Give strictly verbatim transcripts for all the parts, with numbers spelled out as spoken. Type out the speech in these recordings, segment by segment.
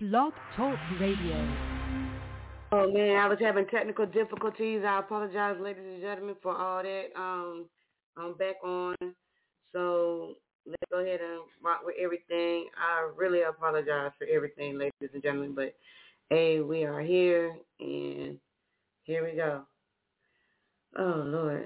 Blog Talk Radio. Oh man, I was having technical difficulties. I apologize, ladies and gentlemen, for all that. Um, I'm back on, so let's go ahead and rock with everything. I really apologize for everything, ladies and gentlemen, but hey, we are here, and here we go. Oh Lord,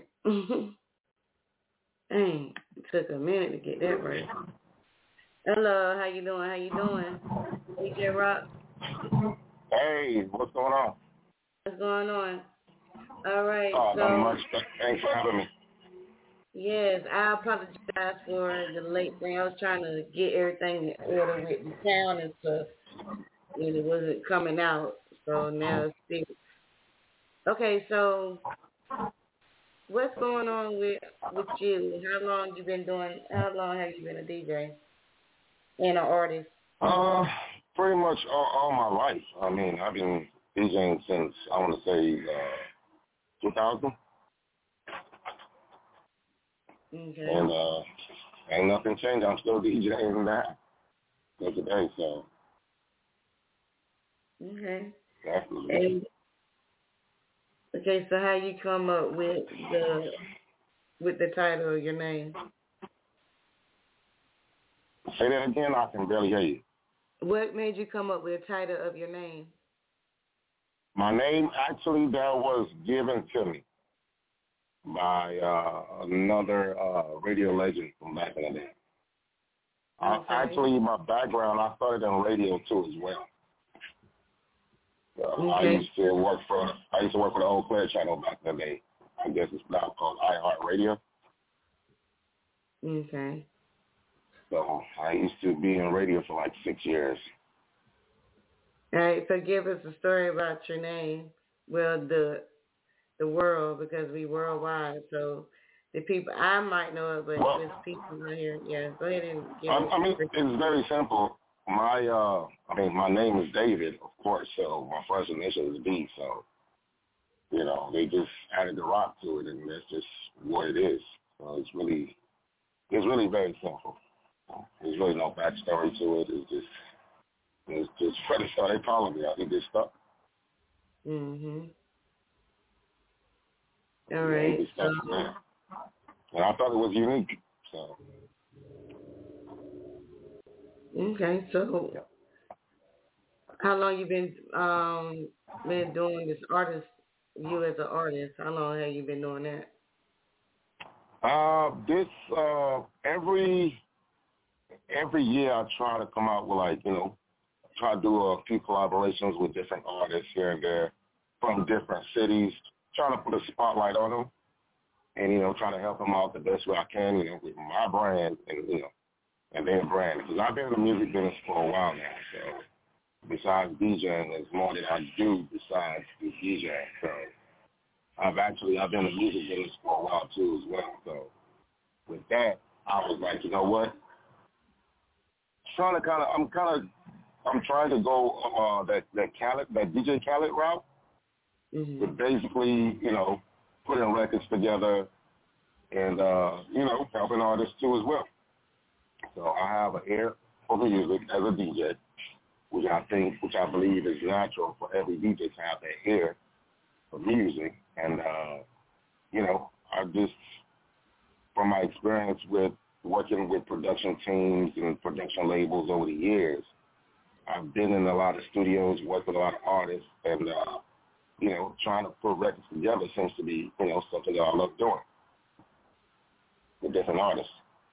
dang, it took a minute to get that right. Hello, how you doing? How you doing, D J Rock? Hey, what's going on? What's going on? All right, oh, so. Not much. Thanks for having me. Yes, I apologize for the late thing. I was trying to get everything in order with the sound and stuff, and it wasn't coming out. So now it's fixed. Okay, so what's going on with with you? How long you been doing? How long have you been a D J and an artist? Uh, pretty much all, all my life. I mean, I've been DJing since I want to say uh, two thousand. Okay. And uh, ain't nothing changed. I'm still DJing that till today. So. Okay. Definitely. And, okay, so how you come up with the with the title of your name? Say that again. I can barely hear you. What made you come up with the title of your name? My name, actually, that was given to me by uh, another uh, radio legend from back in the day. Okay. I, actually, my background, I started in radio too as well. Uh, okay. I used to work for I used to work for the Eau Claire channel back in the day. I guess it's now called iHeartRadio. Okay. So I used to be in radio for like six years. All right, so give us a story about your name. Well, the the world, because we worldwide. So the people, I might know it, but well, there's people out here. Yeah, go ahead and give I, us. I mean, it's very simple. My, uh, I mean, my name is David, of course. So my first initial is D. So, you know, they just added the rock to it, and that's just what it is. So it's really, it's really very simple. There's really no backstory to it. It's just, it's just Freddie started calling me. I think they stuck. Mhm. All Yeah, right. they stuck So, there. And I thought it was unique. So. okay. So, Yeah. how long you been um been doing this artist? You as an artist, how long have you been doing that? Uh, this uh, every every year I try to come out with like you know try to do a few collaborations with different artists here and there from different cities, trying to put a spotlight on them, and you know trying to help them out the best way I can, you know, with my brand and you know and their brand. Because I've been in the music business for a while now, so besides DJing, there's more that I do besides do DJing. So I've actually I've been in the music business for a while too as well. So with that, I was like, you know what? Trying to kind of, I'm kind of, I'm trying to go uh, that that Khaled, that D J Khaled route, Mm-hmm. with basically, you know, putting records together and uh, you know, helping artists too as well. So I have an ear for the music as a D J, which I think, which I believe is natural for every D J to have that ear for music. And uh, you know, I just, from my experience with working with production teams and production labels over the years, I've been in a lot of studios, worked with a lot of artists, and, uh, you know, trying to put records together seems to be, you know, something that I love doing with different artists.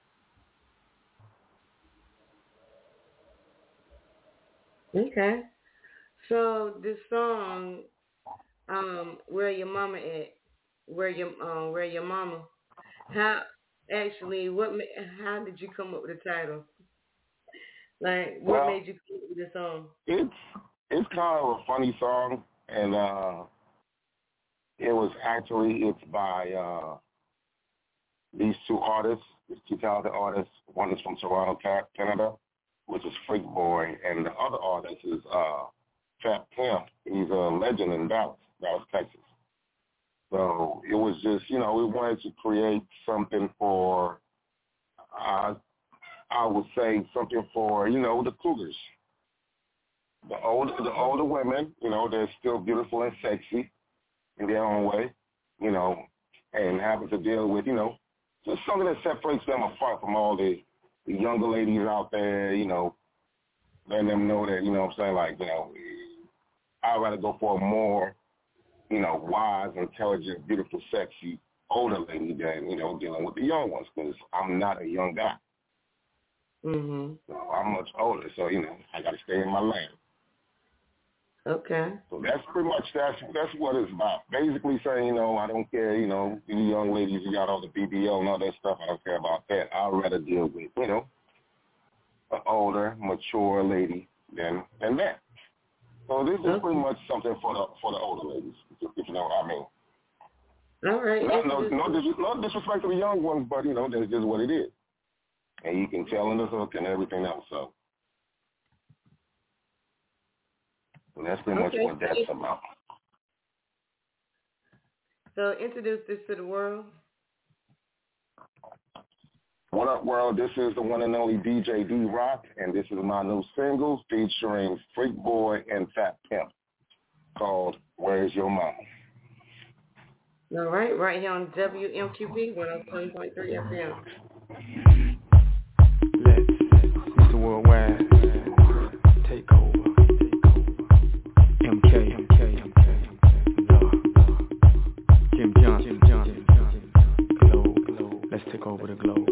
Okay. So this song, um, Where Your Mama At, Where Your um, Where Your Mama, how actually what ma- how did you come up with the title? Like what Well, made you come up with the song? it's it's kind of a funny song, and uh, it was actually it's by uh, these two artists, these two talented artists. One is from Toronto, Canada, which is Freak Boy, and the other artist is uh, Trap Pimp. He's a legend in Dallas, Dallas, Texas. So it was just, you know, we wanted to create something for, uh, I would say something for, you know, the Cougars. the older, the older women, you know, they're still beautiful and sexy in their own way, you know, and having to deal with, you know, just something that separates them apart from all the, the younger ladies out there, you know, letting them know that, you know what I'm saying, like, you know, I'd rather go for a more, you know, wise, intelligent, beautiful, sexy, older lady than, you know, dealing with the young ones, because I'm not a young guy. Mm-hmm. So I'm much older, so, you know, I got to stay in my lane. Okay. So that's pretty much, that's that's what it's about. Basically saying, you know, I don't care, you know, you young ladies, you got all the B B L and all that stuff, I don't care about that. I'd rather deal with, you know, an older, mature lady than, than that. So this is okay. pretty much something for the for the older ladies, if, if you know what I mean. All right. Not, no, no, dis- no disrespect to the young ones, but, you know, that's just what it is. And you can tell in the hook and everything else, so. And that's pretty okay. much what that's about. So introduce this to the world. What up, world? This is the one and only D J D-Rock, and this is my new single featuring Freak Boy and Fat Pimp called Where's Your Mama? All right, right here on W M Q P one oh seven point three F M. Let's, Mister Worldwide, take over. M K, M K, M K, Law, Jim Johnson, Jim Johnson, Globe, Globe. Let's take over the globe.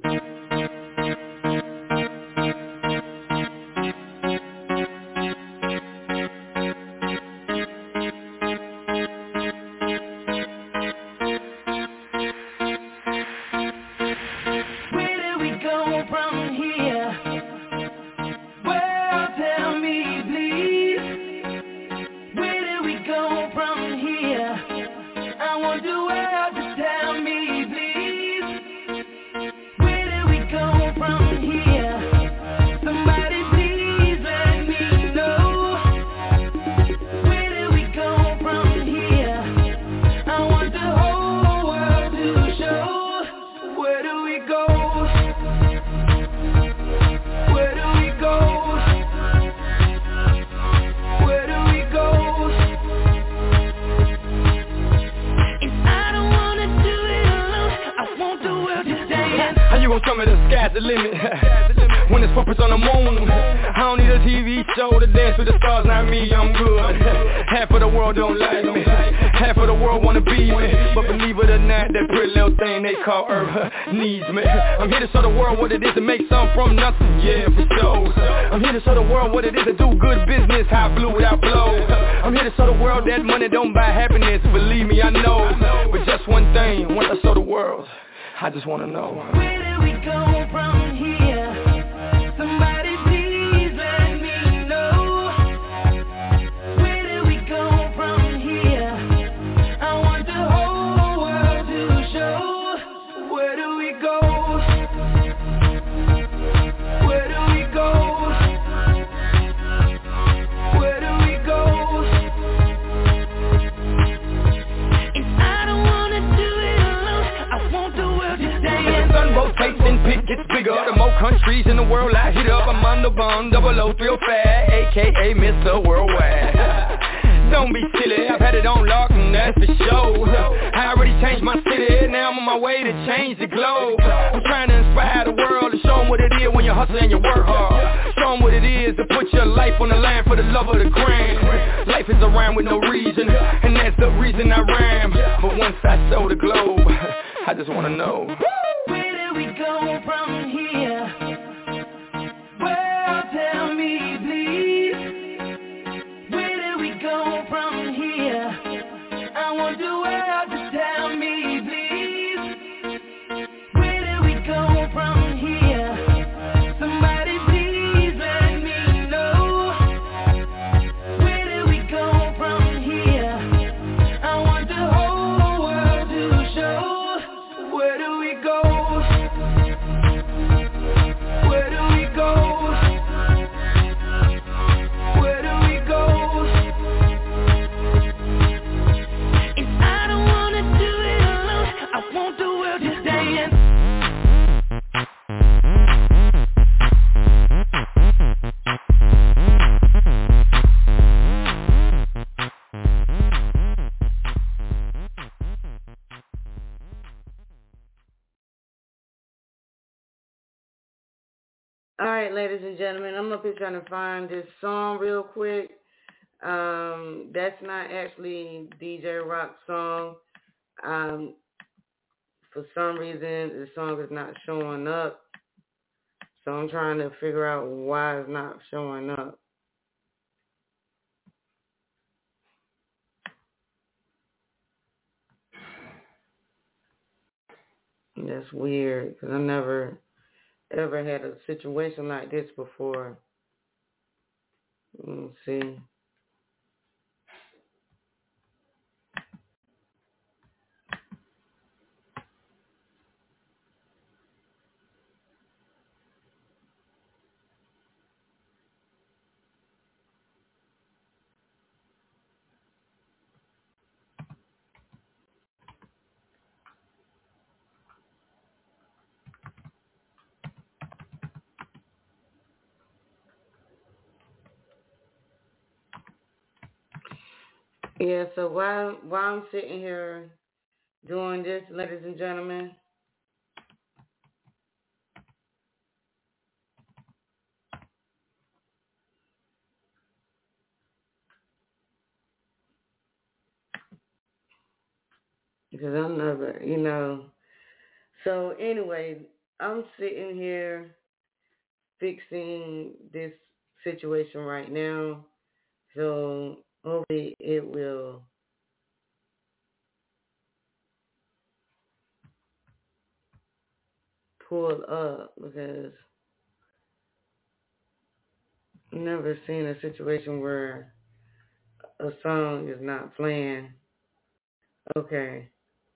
The limit when there's puppets on the moon. I don't need a T V show to dance with the stars, not me, I'm good. Half of the world don't like me, half of the world wanna be me, but believe it or not, that pretty little thing they call Earth needs me. I'm here to show the world what it is to make something from nothing, yeah, for sure. I'm here to show the world what it is to do good business, how blue without blow. I'm here to show the world that money don't buy happiness, believe me, I know. But just one thing, once I show the world, I just wanna know, where do we go from here? Somebody please let me know. Where do we go from here? I want the whole world to show. Where do we go? Where do we go? Where do we go? And I don't wanna do it alone, I want the world to stand. Sun rotates and pit gets bigger. The more countries in the world I hit up, I'm on the bomb, double O three oh five, A K A Mister Worldwide. Don't be silly, I've had it on lock and that's for sure. I already changed my city, now I'm on my way to change the globe. I'm trying to inspire the world and show them what it is when you hustle and you work hard. Show them what it is to put your life on the line for the love of the grand. Life is a rhyme with no reason, and that's the reason I rhyme. But once I show the globe, I just wanna know, where do we go from here? Well, tell me please, where do we go from here? I want the world to tell me please, where do we go from here? Somebody please let me know, where do we go from here? I want the whole world to show. Where do we go? right, ladies and gentlemen, I'm up here trying to find this song real quick. Um, that's not actually D J Rock's song. Um, for some reason, the song is not showing up. So I'm trying to figure out why it's not showing up. That's weird because I never ever had a situation like this before. Let's see. Yeah, so while while I'm sitting here doing this, ladies and gentlemen, because I'm never, you know. So anyway, I'm sitting here fixing this situation right now. So hopefully it will pull up because I've never seen a situation where a song is not playing. Okay.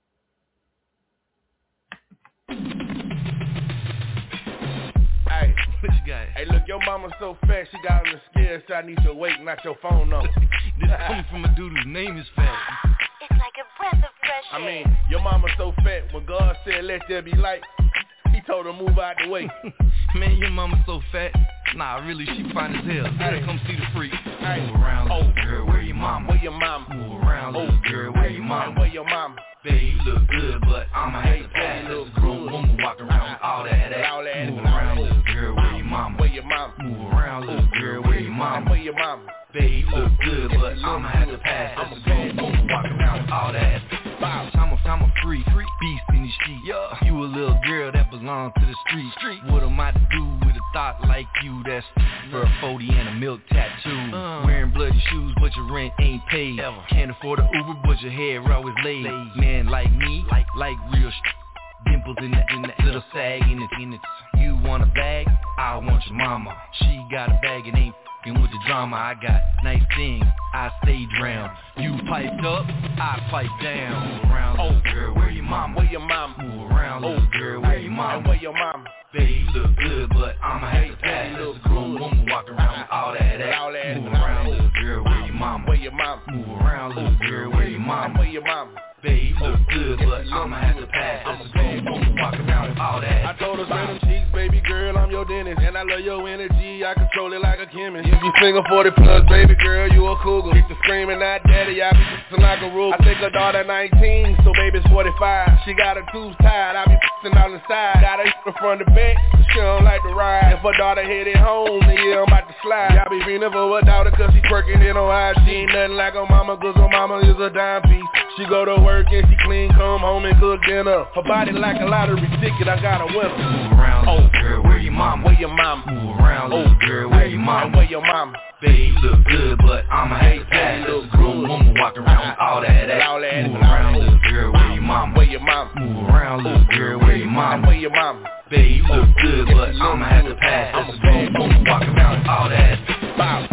Hey, what you got? Hey, look, your mama's so fat, she got on the scale, so I need your weight, not your phone number. This coming from a dude whose name is Fat. It's like a breath of fresh air. I mean, your mama's so fat, when God said let there be light, he told her move out the way. Man, your mama's so fat. Nah, really, she fine as hell. Better come see the freak. Hey. Move around, little Oh. girl, where your mama? Where your mama? Move around, Oh. little girl, where your And mama? where your mama? Babe, you look good, but I'ma have to pass. Babe, you Let's look grown good. woman walk around with all that ass. All that ass. Move around, little girl, where your mama? Where your mama? Move around, little girl, where your And mama? where your mama? Babe, you look good, but I'ma have to pass. Let's grown woman walk around with all that ass. I'm a, I'm a freak, freak beast in the sheet. Yeah. You a little girl that belongs to the street. street. What am I to do with a thought like you? That's for a forty and a milk tattoo. Uh. Wearing bloody shoes, but your rent ain't paid. Ever. Can't afford a Uber, but your hair always laid. laid. Man like me, like like real sh- dimples in the, in the little sag in it, in it. You want a bag? I want your mama. She got a bag and ain't f***ing with the drama. I got nice things, I stay drowned. You piped up, I pipe down. Move around, little girl, where your mama? Where your mama? Move around, little girl, where your And mama? where your mama? Babe, you look good, but I'ma have to pass. There's a grown woman walk around with all that ass. All that ass. Move around, little girl, where your mama? Where your mama? Move around, little girl, where your And mama? where your mama? Babe, you look good, but I'ma have to pass. There's a grown woman walk around with all that I ass. told her, spread them cheeks, baby girl, I'm your dentist. And I love your energy, I control it like a chemist. If you single forty plus, baby girl, you a cougar. Keep the screaming, not daddy, I be f***ing like a roof. I think her daughter nineteen, so baby's forty-five. She got her tubes tied, I be f***ing on the side. Got her in front of the back, she don't like to ride. If her daughter headed home, then yeah, I'm about to slide. Y'all be feeling for her daughter, cause she twerking it on I G. She ain't nothing like her mama, cause her mama is a dime piece. She go to work and she clean, come home and cook dinner. Her body like a lottery ticket, I got a winner. Move around, little girl, where your mama? Where your mama? Move around, little girl, where your And mama? where your mama? Babe, you look good, but I'ma have to pass. There's a grown woman walk around with all that ass. All that ass. Move around, little girl, where your mama? Where your mama? Move around, little girl, where your And mama? where your mama? Babe, you look good, but I'ma have to pass. There's a grown woman walk around with all that ass. Bow.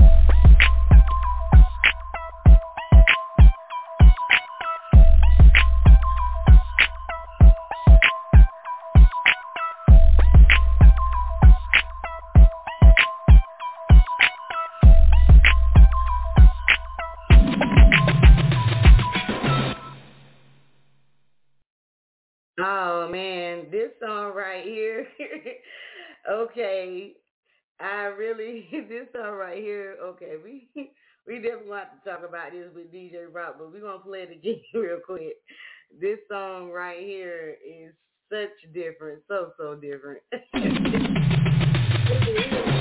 Oh man, this song right here. Okay, I really this song right here. Okay, we we definitely want to talk about this with D J Rock, but we're gonna play it again real quick. This song right here is such different, so so different.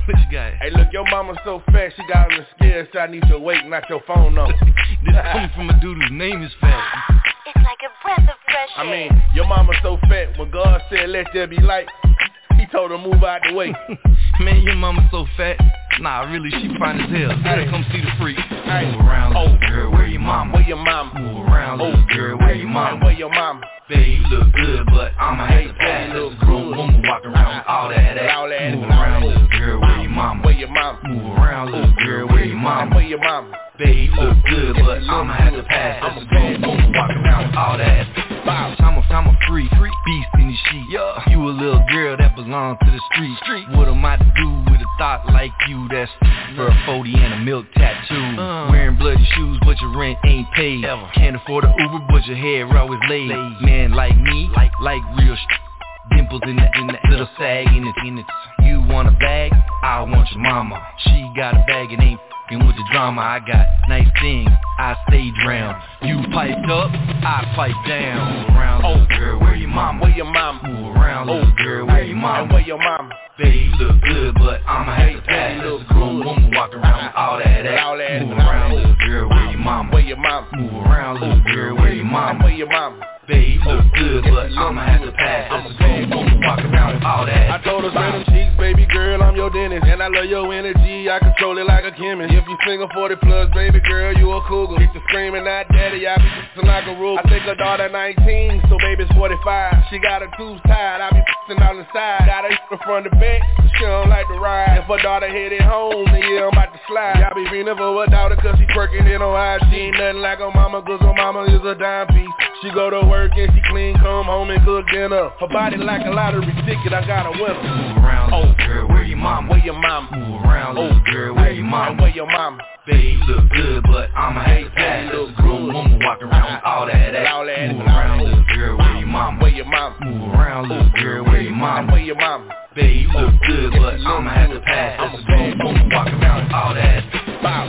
What you got? Hey, look, your mama so fat, she got me scared, so I need your weight, not your phone number. This coming from a dude whose name is Fat. It's like a breath of fresh air. I mean, your mama so fat, when God said let there be light, he told her move out the way. Man, your mama so fat. Nah, really, she fine as hell. Better come see the freak. Hey. Move around, little girl, where your mama? Where your mama? Move around, little girl, where your mama? Where your mama? Baby, you look good, but I'ma have to pass. This grown woman walking around with all that ass. Move around, little girl, where your mama? Where your mama? Move around, little girl, where your mama? Where your mama? Baby, you look good, but I'ma have to pass. This grown woman walking around with all that ass. I'm a, I'm a freak, freak beast in the sheet. Yeah. You a little girl that belongs to the street. street. What am I to do with a thought like you? That's for a forty and a milk tattoo. Uh. Wearing bloody shoes, but your rent ain't paid. Ever. Can't afford a Uber, but your hair always laid. laid. Man like me, like like real sh- dimples in the in the little sag in it in it. You want a bag? I want your mama. She got a bag and ain't f***ing with the drama. I got nice things, I stay drowned. You piped up, I pipe down. Move around, little girl, where your mama? Where your mama? Move around, little girl, where your mama? Where your mama? Baby, you look good, but I'ma have to pass. This grown woman walking around with all that ass. Move around, little girl, where your mama? Where your mama? Move around, little girl, where your mama? Where your mama? Baby, you look good, but I'ma have to pass. This grown woman walking around with all that ass. I told her, spread them cheeks, baby girl, I'm your dentist. And I love your energy, I control it like a chemist. If you single forty plus, baby girl, you a cougar. Get to screaming out daddy, I be f***ing like a roof. I think her daughter nineteen, so baby's forty-five. She got her tubes tied, I be f***ing on the side. Got her from front to back, she don't like to ride. If her daughter headed home, then yeah, I'm about to slide. I be feeling for her daughter cause she twerking it on I G. She ain't nothing like her mama cause her mama is a dime piece. She go to work and she clean, come home and cook dinner. Her body like a lottery ticket, I got a winner. Move around, little girl, where your mama? Where your mama? Move around, little girl, where your mama? Where your mama? Baby, you look good, but I'ma have to pass. This grown woman walking around with all that ass. Move around, little girl, where your mama? Where your mama? Move around, little girl, where your mama? Where your mama? Baby, you look good, but I'ma have to pass. This grown woman walking around with all that ass. Bow.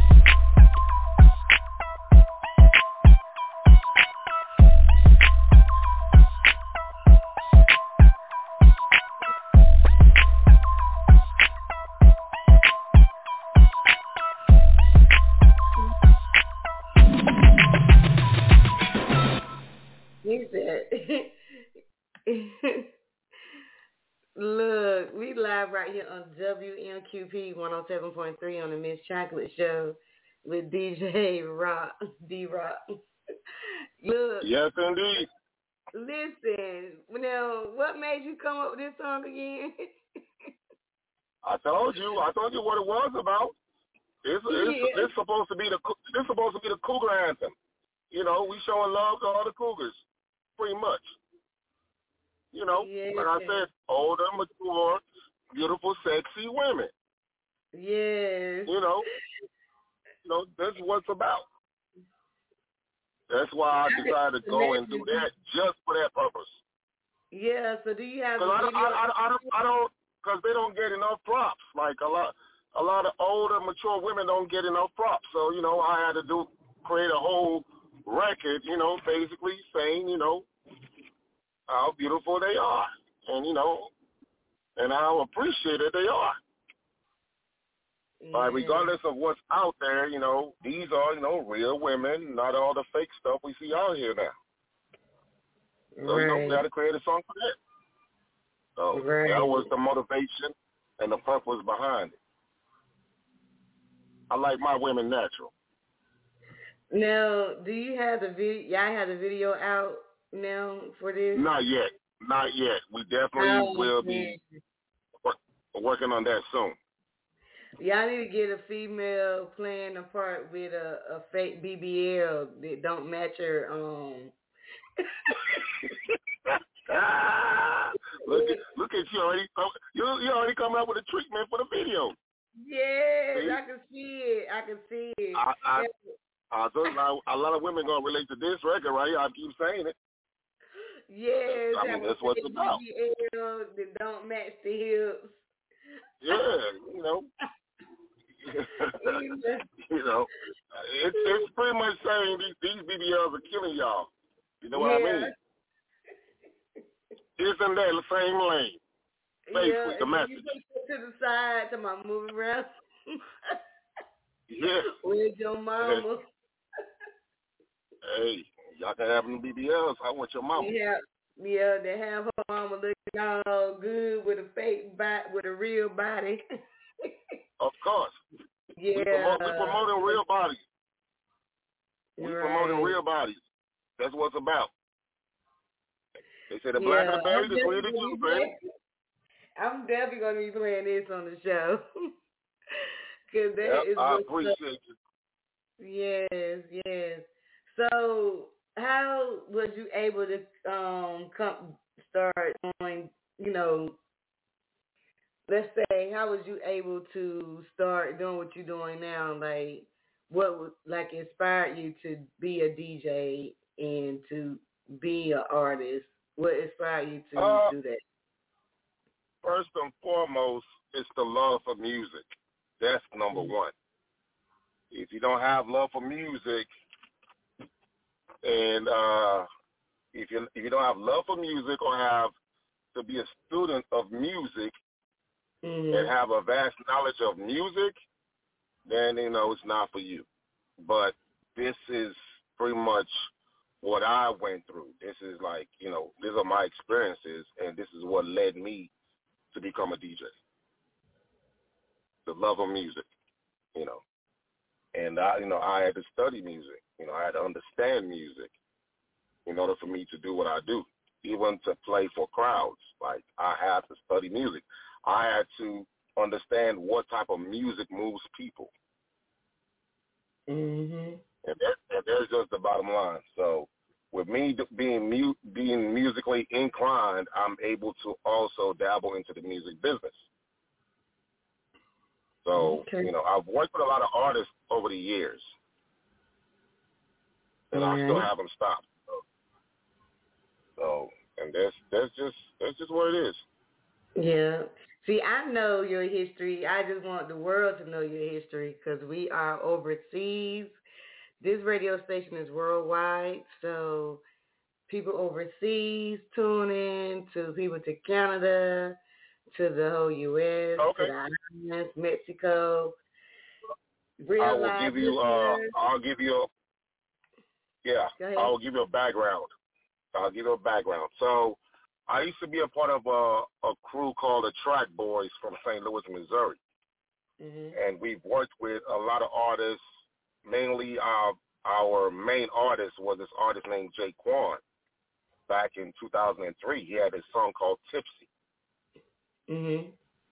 He said, look, we live right here on W M Q P one oh seven point three on the Miss Chocolate Show with D J Rock, D-Rock. Look. Yes, indeed. Listen, now, what made you come up with this song again? I told you. I told you what it was about. It's, it's, Yeah. it's supposed to be the it's supposed to be the cougar anthem. You know, we showing love to all the cougars, pretty much. You know, Yeah. like I said, older, mature, beautiful, sexy women. Yes. You know, you know, that's what it's about. That's why I decided to go and do that just for that purpose. Yeah. So do you have? Because a I, video? I, I, I don't, I don't, because they don't get enough props. Like a lot, a lot of older, mature women don't get enough props. So you know, I had to do create a whole record. You know, basically saying, you know, how beautiful they are, and you know, and how appreciated they are. Yeah. Uh, regardless of what's out there, you know, these are, you know, real women, not all the fake stuff we see out here now. So, you know, we got to create a song for that. So Right. that was the motivation and the purpose behind it. I like my women natural. Now, do you have the video? Y'all have the video out now for this? Not yet. Not yet. We definitely Oh, will man. be work, working on that soon. Y'all need to get a female playing a part with a, a fake B B L that don't match her. Um. look at look at you already. You you already come up with a treatment for the video. Yes, See? I can see it. I can see it. I, I, I thought now, a lot of women gonna relate to this record right here. I keep saying it. Yes, I mean, that's what it's about. B B L that don't match the hips. Yeah, you know. you know, it's it's pretty much saying these these B B Ls are killing y'all. You know what Yeah. I mean? It's in that same lane. Basically, Yeah, the and message. You put, to the side to my moving around. Yeah. Where's your mama? Hey, y'all can have them B B Ls. I want your mama. Yeah, yeah, they have her mama looking all good with a fake body, with a real body. Of course. Yeah. We, promote, we promoting real bodies. We right. promoting real bodies. That's what it's about. They say the yeah, black and the berry, I'm the sweeter the juice, baby. I'm definitely going to be playing this on the show. Cause that yep, is I appreciate you. Yes, yes. So, how was you able to um come start doing? You know, let's say, how was you able to start doing what you're doing now? Like, what was like inspired you to be a D J and to be an artist? What inspired you to uh, do that? First and foremost, it's the love for music. That's number mm-hmm. one. If you don't have love for music, and uh, if you if you don't have love for music or have to be a student of music mm-hmm. and have a vast knowledge of music, then you know it's not for you. But this is pretty much what I went through. This is like, you know, these are my experiences, and this is what led me to become a D J. The love of music, you know. And I, you know, I had to study music. You know, I had to understand music in order for me to do what I do, even to play for crowds. Like, I had to study music. I had to understand what type of music moves people. Mm-hmm. And, that, and there's just the bottom line. So with me being mu- being musically inclined, I'm able to also dabble into the music business. So, okay. you know, I've worked with a lot of artists over the years, and mm-hmm. I still haven't stopped. So, so, and that's that's just that's just what it is. Yeah. See, I know your history. I just want the world to know your history because we are overseas. This radio station is worldwide, so people overseas tune in, to people to Canada, to the whole U S, okay. to the islands, Mexico. Real I will give you. Uh, I'll give you. A, yeah, I'll give you a background. I'll give you a background. So, I used to be a part of a, a crew called the Track Boys from Saint Louis, Missouri, mm-hmm. and we've worked with a lot of artists. Mainly, our our main artist was this artist named Jay Quan. Back in two thousand three, he had a song called Tipsy. Mm-hmm.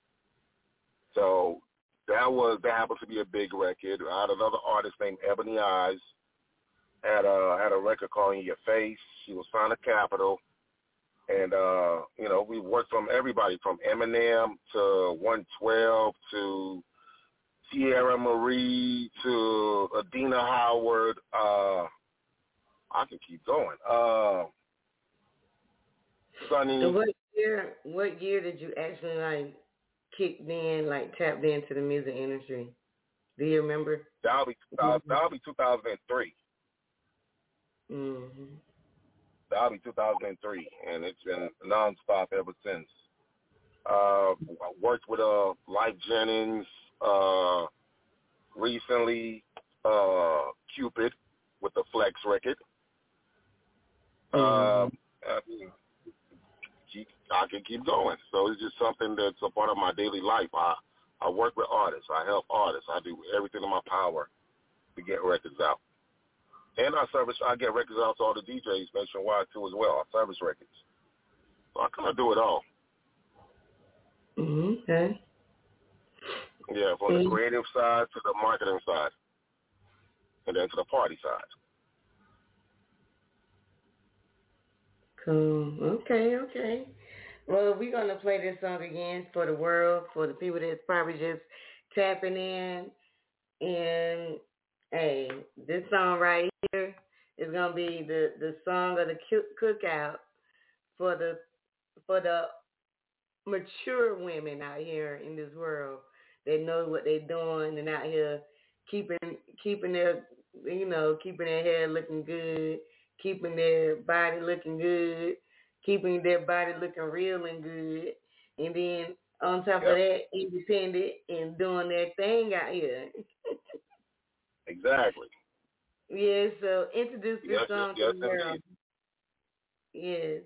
So that was that happened to be a big record. I had another artist named Ebony Eyes. Had a had a record called In Your Face. She was signed to Capitol, and uh, you know we worked from everybody from Eminem to one twelve to Sierra Marie to Adina Howard. Uh, I can keep going. Uh, Sunny. So what year? What year did you actually like kicked in, like tapped into the music industry? Do you remember? That'll be uh, that'll be two thousand three. Mm-hmm. That'll be two thousand three, and it's been nonstop ever since. Uh, I worked with uh, Lyfe Jennings uh, recently, uh, Cupid with the Flex record. Mm-hmm. Uh, I mean, keep, I can keep going. So it's just something that's a part of my daily life. I, I work with artists. I help artists. I do everything in my power to get records out. And I service, I get records out to all the D Js nationwide too as well. I service records. So I kind of do it all. Mm-hmm. Okay. Yeah, from mm-hmm. the creative side to the marketing side. And then to the party side. Cool. Okay, okay. Well, we're going to play this song again for the world, for the people that's probably just tapping in. And, hey, this song right here is going to be the, the song of the cookout for the for the mature women out here in this world. They know what they're doing and out here keeping keeping their, you know, keeping their hair looking good, keeping their body looking good, keeping their body looking real and good. And then on top Yep. of that, independent and doing their thing out here. Exactly. Yeah, so introduce this Yes, song yes, to the world. Yes.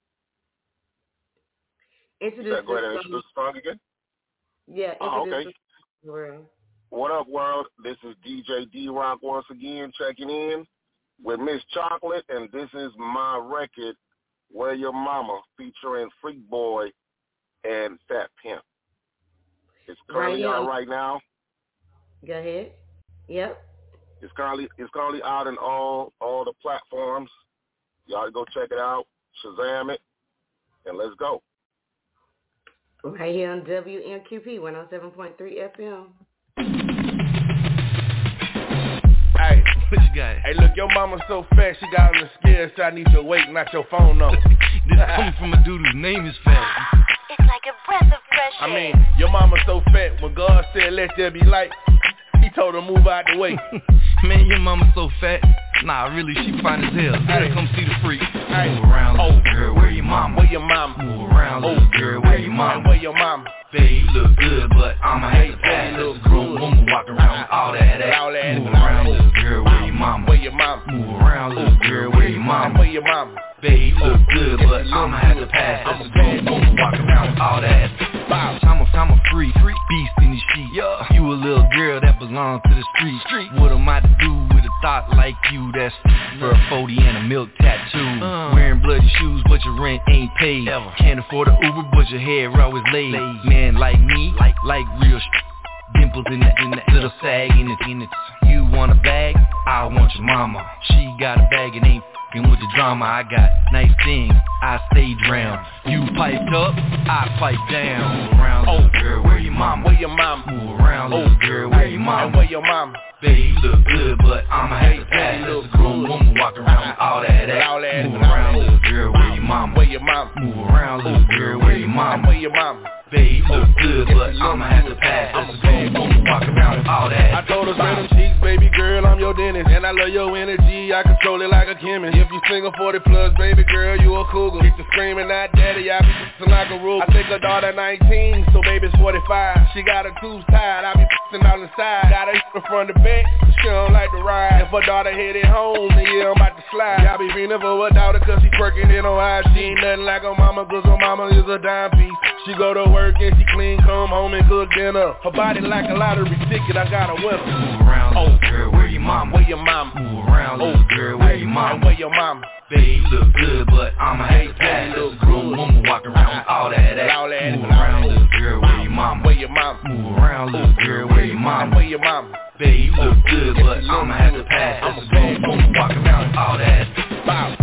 Introduce You said, go ahead and this introduce song. the song again? Yeah, Oh, introduce okay. this song to the world. What up, world? This is D J D-Rock once again checking in with Miss Chocolate, and this is my record, Where Your Mama, featuring Freak Boy and Fat Pimp. It's currently Right out here. right now. Go ahead. Yep. It's currently it's currently out in all all the platforms. Y'all go check it out, Shazam it, and let's go. Right here on W M Q P one oh seven point three F M. Hey, What you got? hey, look, your mama's so fat, she got on the scale, so I need your weight, not your phone number. This coming from a dude whose name is Fat. It's like a breath of fresh I air. mean, your mama's so fat, when God said let there be light, he told her move out the way. Man, your mama so fat. Nah, really, she fine as hell. Better Hey. come see the freak. Hey. Move around, Oh. little girl, where your mama? Where your mama? Move around, Oh. little girl, where your And mama? where your mama? Babe, you look good, but I'ma have to pass. Babe, you This look grown good. woman walk around with all that ass. All that Move ass. around, little girl, where your mama? Where your mama? Move around, little girl, where your And mama? where your mama? Babe, you look good, but I'ma have to pass. This grown woman walk around with all that ass. Bow. I'm a, I'm a freak, freak beast in the sheet. Yeah. You a little girl that belongs to the street. street. What am I to do with a thought like you? That's for a forty and a milk tattoo. Uh. Wearing bloody shoes, but your rent ain't paid. Ever. Can't afford a Uber, but your hair always laid. laid. Man like me, like like real sh- dimples in that, in that little sag in it, in it. You want a bag? I want your mama. She got a bag and ain't f***ing with the drama. I got nice things, I stay drowned. You piped up, I pipe down. Move around, little girl, where your mama? Where your mama? Move around, little girl, where your And mama? where your mama? Babe, you look good, but I'ma have to pass. This grown woman walk around with all that ass. All that ass. Move around, little girl, where your mama? Where your mama? Move around, little girl, where your And mama? where your mama? Babe, you look good, but I'ma have to pass. This grown woman walk around with all that I ass. told her spread them cheeks, baby girl, I'm your dentist. And I love your energy, I control it like a chemist. If you single forty plus, baby girl, you a cougar. Keep the screaming, not daddy, I be f***ing like a rule. I think her daughter nineteen, so baby's forty-five. She got her tubes tied, I be f***ing on the side. Got her from front to back, she don't like to ride. If her daughter headed home, then yeah, I'm about to slide. Y'all be feeling for her daughter, cause she twerking it on I G. She ain't nothing like her mama, cause her mama is a dime piece. She go to work and she clean, come home and cook dinner. Her body like a lottery ticket, I got a winner. Move around, little girl, where your mama? Where your mama? Move around, little girl, where your And mama? where your mama? Babe, you look good, but I'ma have to pass. This grown woman walk around with all that ass. All that ass. Move around, little girl, where your mama? Where your mama? Move around, little girl, where your And mama? where your mama? Babe, you look good, but I'ma have to pass. This grown woman walk around with all that ass. Bow.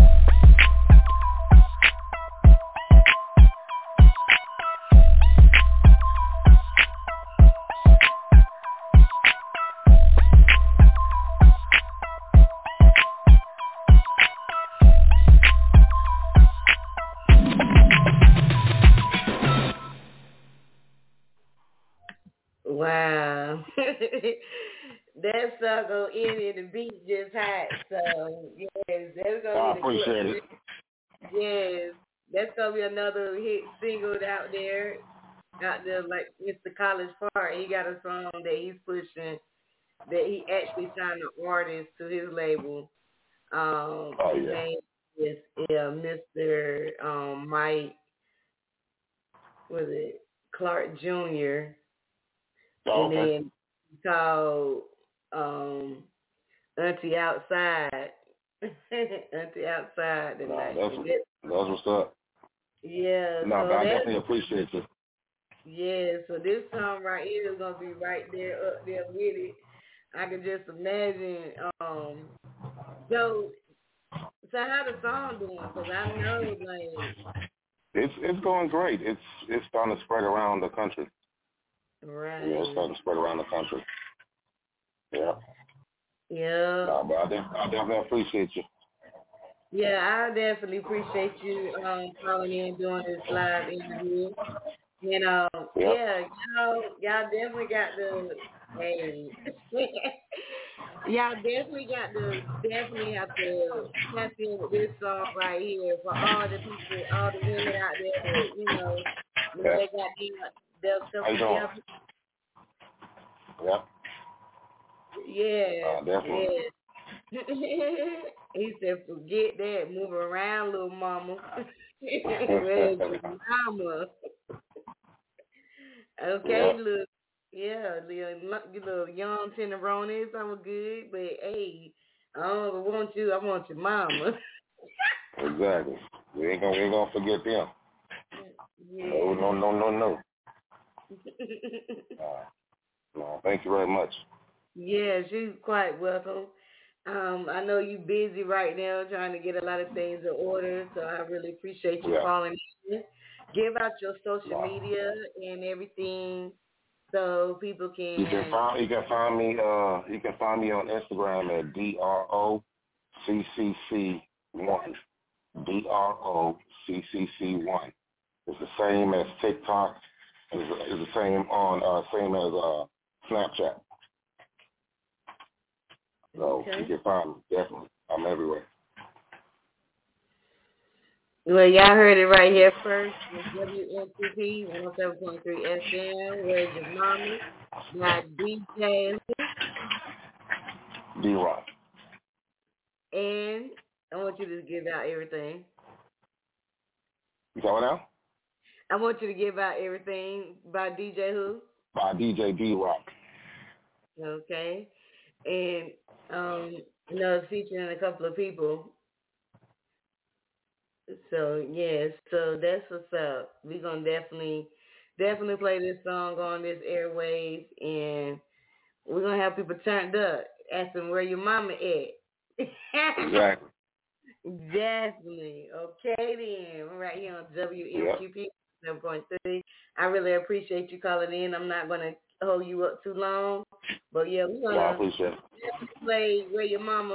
Wow. That song go in and the beat just hot. So yes, that's gonna I be the appreciate it. Yes. That's gonna be another hit single out there. Out there like Mister College Park. He got a song that he's pushing that he actually signed an artist to his label. Um Oh, his yeah. name is yeah, Mister Um Mike was it Clark Junior Oh, and okay. then he called um Auntie Outside. Auntie Outside No, tonight. that's, that's what's up. Yeah, No, so but I that's definitely appreciate you. yeah, so this song right here is gonna be right there up there with it. I can just imagine. Um, so, so how the song doing? Cause I know like It's it's going great. It's it's starting to spread around the country. right. Yeah, it's starting to spread around the country. Yeah. Yeah, No, but I, def- I definitely appreciate you. yeah, I definitely appreciate you um calling in doing this live interview. You know, Yep. yeah, y'all, y'all definitely got the hey. Y'all definitely got to definitely have to tap in with this song right here for all the people, all the women out there that, you know, Yeah. they got their, they'll still How you doing? Yep. Yeah. Uh, definitely. Yeah. He said, forget that. Move around, little mama. Where's your mama? Okay, Yep. look. Yeah, little, little young tenderoni, sound good, but hey, I don't want you, I want your mama. Exactly. We ain't gonna, we ain't gonna forget them. Yeah. No, no, no, no, no. uh, no, thank you very much. Yeah, she's quite welcome. Um, I know you're busy right now trying to get a lot of things in order, so I really appreciate you Yeah. calling in. Give out your social Wow. media and everything so people can. You can find you can find me uh you can find me on Instagram at D R O C C C one. D R O C C C one. It's the same as TikTok. It's, it's the same on uh same as uh Snapchat. So Okay. you can find me, definitely. I'm everywhere. Well, y'all heard it right here first. It's W N T P one oh seven point three F M. Where's your mama? Got D J D-Rock. and I want you to give out everything. You got what now? I want you to give out everything by D J who? By D J D-Rock. Okay. And um, you know, it's featuring a couple of people. So yes, so that's what's up. We're gonna definitely definitely play this song on this airwaves, and we're gonna have people turned up, asking where your mama at. Exactly. Definitely. Okay then. We're right here on W M Q P seven point three. I really appreciate you calling in. I'm not gonna hold you up too long. But yeah, we're gonna Well, I appreciate it. play Where Your Mama.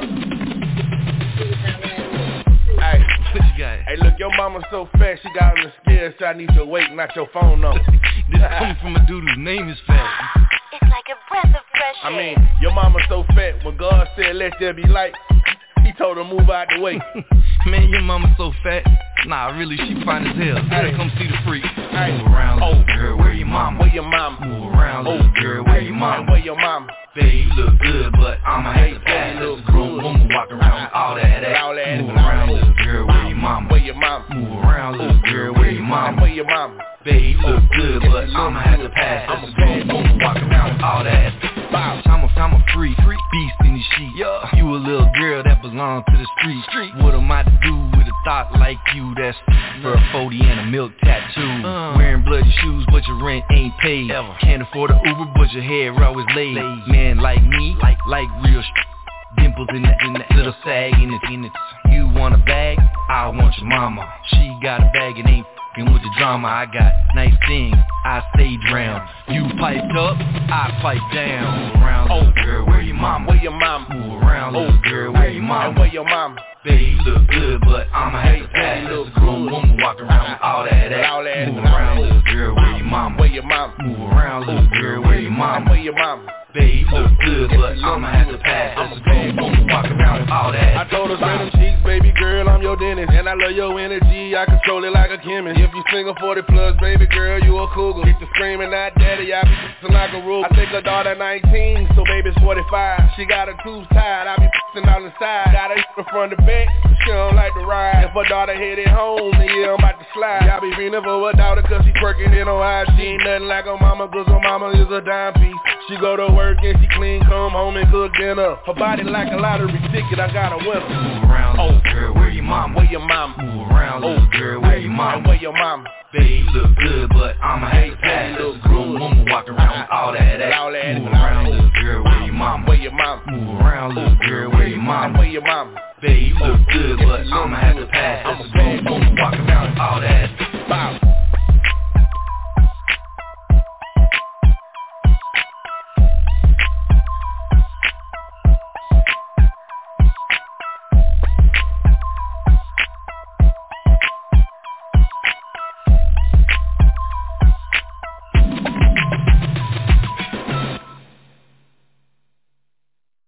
Hey, what you got? Hey, look, your mama so fat, she got on the scale, so I need your weight, not your phone number. This coming from a dude whose name is Fat. It's like a breath of fresh I air. mean, your mama so fat, when God said let there be light, he told her move out the way. Man, your mama so fat. Nah, really, she fine as hell. Better come see the freak. Hey. Move around, Oh. little girl, where your mama? Where your mama? Move around, little girl, where your mama? Where your mama? Babe, you look good, but I'ma have to pass. Babe, look Let's grown good. woman walk around with all that ass. All that Move ass. around, little girl, where your mama? Where your mama? Move around, little girl, where your mama? Where your mama? Babe, you look good, but I'ma have to pass. Let's grown woman walk around with all that ass. I'm a, I'm a freak, freak, beast in the sheet. Yeah. You a little girl that belongs to the street. street. What am I to do with a thought like you? That's for a forty and a milk tattoo. Uh. Wearing bloody shoes, but your rent ain't paid. Ever. Can't afford a Uber, but your hair always laid. laid. Man like me, like like real sh- dimples in that, in that little sag in it, in it. You want a bag? I want your mama. She got a bag and ain't f***ing with the drama. I got nice things, I stay drowned. You piped up, I pipe down. Move around, little girl, where your mama? Where your mama? Move around, little girl, where your mama? And where your mama? Babe, you look good, but I'ma have to pass. Let's a grown woman walk around with all that ass. Move around, little girl, where your mama? Where your mama? Move around, little girl, where your mama? And where your mama? Babe, you look good, but I'ma have to pass. Let's a grown woman walk around with all that ass. I told her, spread them cheeks, baby girl, I'm your dentist. And I love your energy, I control it like a chemist. If you single forty plus, baby girl, you a cougar. Keep the screaming, not daddy, I be f***ing like a rule. I think her daughter nineteen, so baby's forty-five. She got her tubes tied, I be f***ing on the side. Got her from front to back, she don't like to ride. If her daughter headed home, then yeah, I'm about to slide. I be feeling for her daughter, cause she twerking it on I G. She ain't nothing like her mama, cause her mama is a dime piece. She go to work and she clean, come home and cook dinner. Her body like a lottery ticket, I got a winner. Move around, little girl, where your mama? Where your mama? Move around, little girl, where your mama? And where your mama? Babe, you look good, but I'ma have to pass. Let's a grown woman walk around with all that ass. Move around, little girl, where your mama? Where your mama? Move around, little girl, where your mama? And where your mama? Babe, you look good, but I'ma have to pass. Let's a grown woman walk around with all that ass. Bow.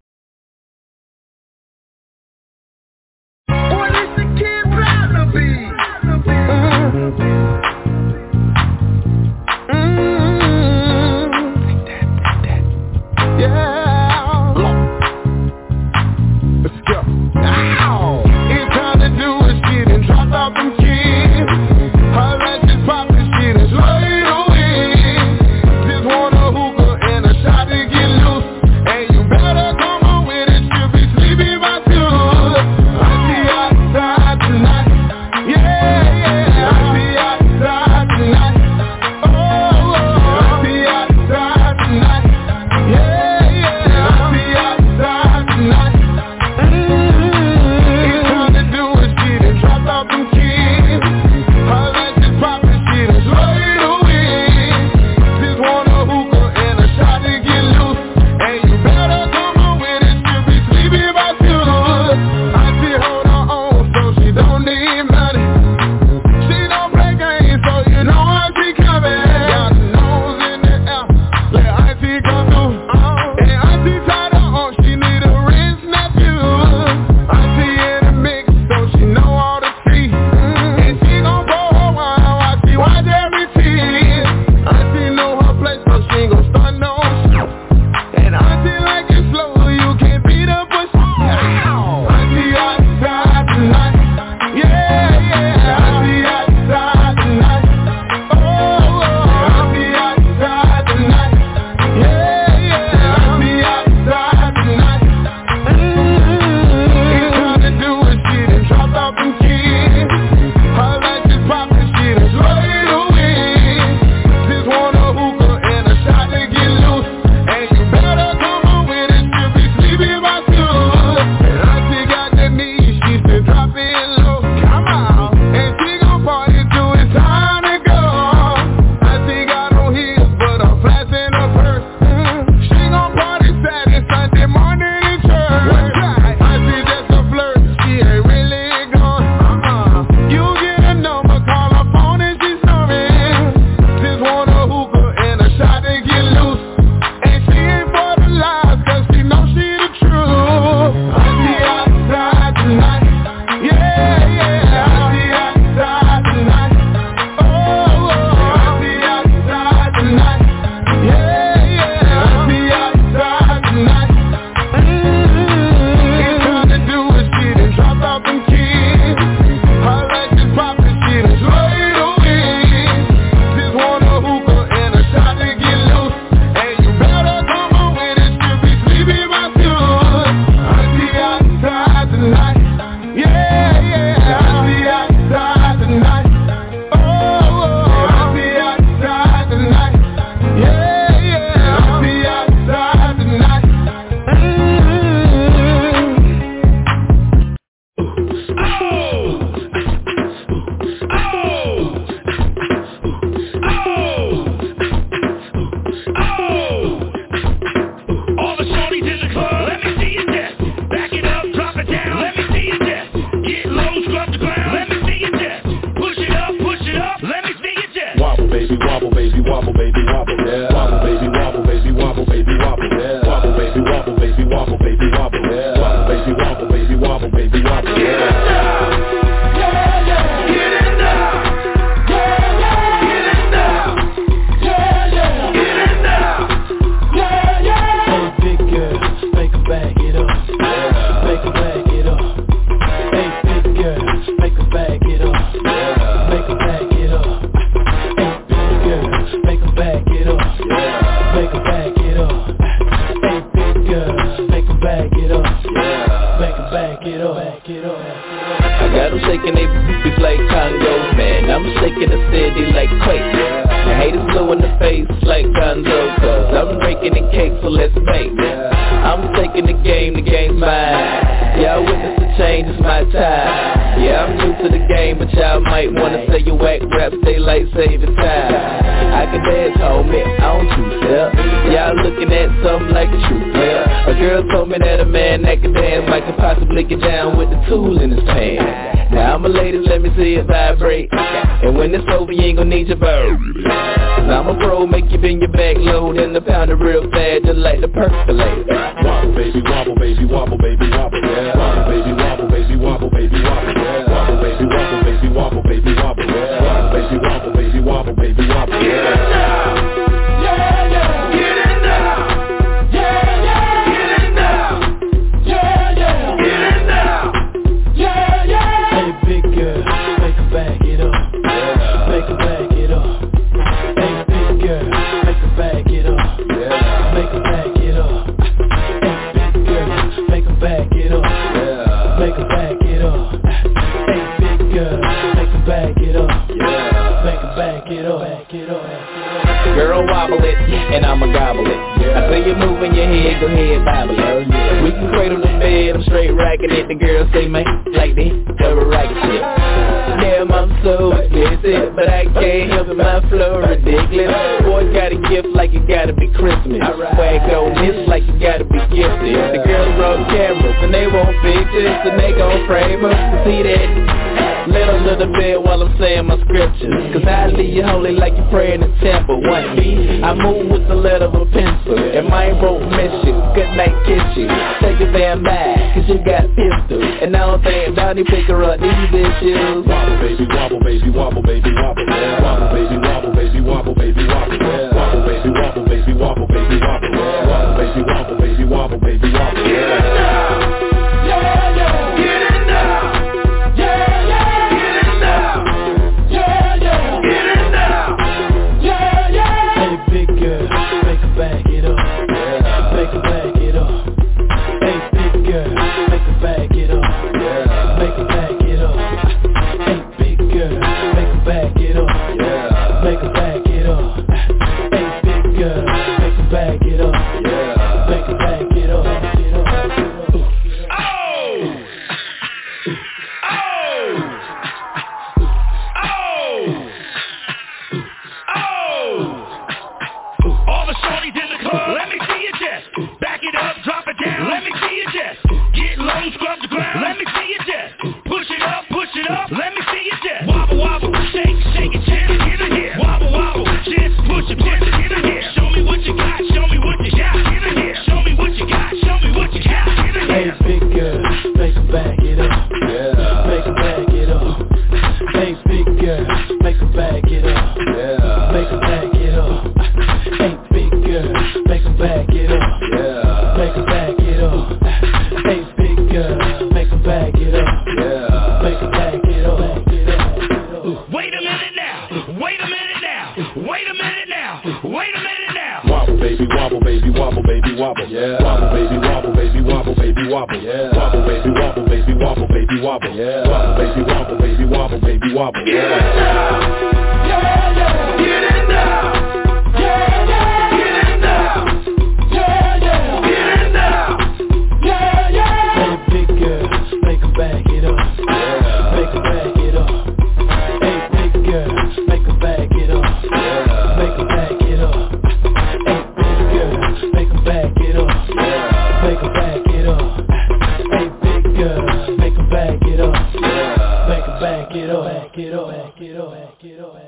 Boy, this the kid Barnaby. wobble, baby, wobble, yeah. Wobble, baby, wobble, baby, wobble, baby, wobble, yeah. Get it now, yeah, yeah. Get it now, yeah, yeah. Get it now, yeah, yeah. Get it now, yeah, yeah. Hey, big girl, make 'em bag it up, yeah. Make 'em bag it up. Hey, big girl, make 'em bag it up, yeah. Make 'em bag it up. Hey, big girl, make 'em bag it up, yeah. Make 'em bag it up. Hey, big girl, make 'em bag it up, yeah. Make 'em bag it up, back it up. I got them shaking they booties like Congo, man. I'm shaking the city like Quake. The haters blue in the face like Gonzo, cause I'm breaking the cake, so let's make. I'm taking the game, the game's mine. Y'all witness the change, it's my time. Yeah, I'm new to the game, but y'all might wanna say you whack rap, stay like save the time. I can dance, homie, I don't choose step. Y'all looking at something like a true player. A girl told me that a man that can dance might could possibly get down with the tool in his hand. Now I'm a lady, let me see it vibrate. And when it's over, you ain't gon' need your verb. Cause I'm a pro, make you bend your back low, then the pounder real fast, just like the percolate. Wobble, baby, wobble, baby, wobble, baby, wobble, yeah. Wobble, baby, wobble, baby, wobble, baby, wobble, yeah. Wobble, baby, wobble, baby, wobble, baby, wobble, yeah. Wobble, baby, wobble, baby, wobble, baby, wobble, yeah. Get it now, yeah, yeah. Get it now, yeah, yeah. Get it now, yeah, yeah. Get it now, yeah, yeah. Hey, big girl, make 'em bag it up, yeah. Make 'em bag it up. Hey, big girl, make 'em bag it up, yeah. Make 'em bag it up. Hey, big girl, make 'em bag it up, yeah. Make 'em bag it up. Hey, big girl, make 'em bag it up, yeah. Make 'em bag it up, bag it up, bag it up. Girl, wobble it, and I'ma gobble it. I see you moving your head, go ahead, bobble it. We can cradle the bed, I'm straight racking it. The girls say, man, like this, cover right shit. Damn, I'm so explicit, but I can't help it, my flow ridiculous. Boy, got a gift like it gotta be Christmas. Swag on this like you gotta be gifted. The girls brought cameras, and they want pictures, and they gon' frame us. See that? Let a little bit while I'm saying my scriptures. Cause I leave you holy like you pray in the temple. One B, I move with the letter of a pencil. And my wrote miss you, good night kiss you. Take your damn back, cause you got pistol. And I don't think Donnie pick her up these issues. Wobble, baby, wobble, baby, wobble, baby, wobble, yeah. Wobble, baby, wobble, baby, wobble, baby, wobble, yeah. Wobble, baby, wobble, baby, wobble, baby, wobble, yeah. Wobble, baby, wobble, baby, wobble, baby, wobble, yeah. Get it now, yeah, yeah. Get it now. Big girl, make 'em bag it up, yeah. Make 'em bag it up. Hey, big girl, make 'em bag it up, yeah. Make 'em bag it up. Hey, big girl, make 'em bag it up, yeah. Make 'em bag it up. Hey, big girl, make 'em bag it up, yeah. Make 'em bag it up. Oh! Oh! All the shorties in the club, let me see your chest. Back it up, drop it down, let me see your chest. Get low, scrub the ground, let me see your chest. Push it up, push it up, let me see your chest. Wobble, wobble, shake, shake your chest, get in here. Wobble, wobble, chest, push your chest, get in here. Show me what you got, show me what you got, get in here. Show me what you got, show me what you got, get in here. Hey, big girl, make 'em bag it up, yeah. Make 'em bag it up. Hey, big girl, make 'em bag it up, yeah. Make 'em bag it up. Hey, big girl, make 'em bag it up, yeah. Make 'em bag it up. Hey, big girl, make 'em bag it up, yeah. Make 'em bag it up, bag it up. Wait a minute now, wait a minute now, wait a minute now, wait a minute now. Wobble, baby, wobble, baby, wobble, baby, wobble, yeah. Wobble, baby, wobble, baby, wobble, baby, wobble, yeah. Wobble, baby, wobble, baby, wobble, baby, wobble, yeah. Wobble, baby, wobble, baby, wobble, baby, wobble, yeah. Get it now, yeah, yeah. Get it now, yeah, yeah. Get it now, yeah, yeah. Get it now, yeah, yeah. Hey, big girl, make 'em bag it up, yeah. Make 'em bag it up. Hey, big girl, make 'em bag it up, yeah. Make 'em bag it up. Hey, big girl, make 'em bag it up, yeah. Make 'em bag it up. Hey, big girl, make 'em bag it up, yeah. Make 'em bag it up, bag it up, bag it up, bag it up.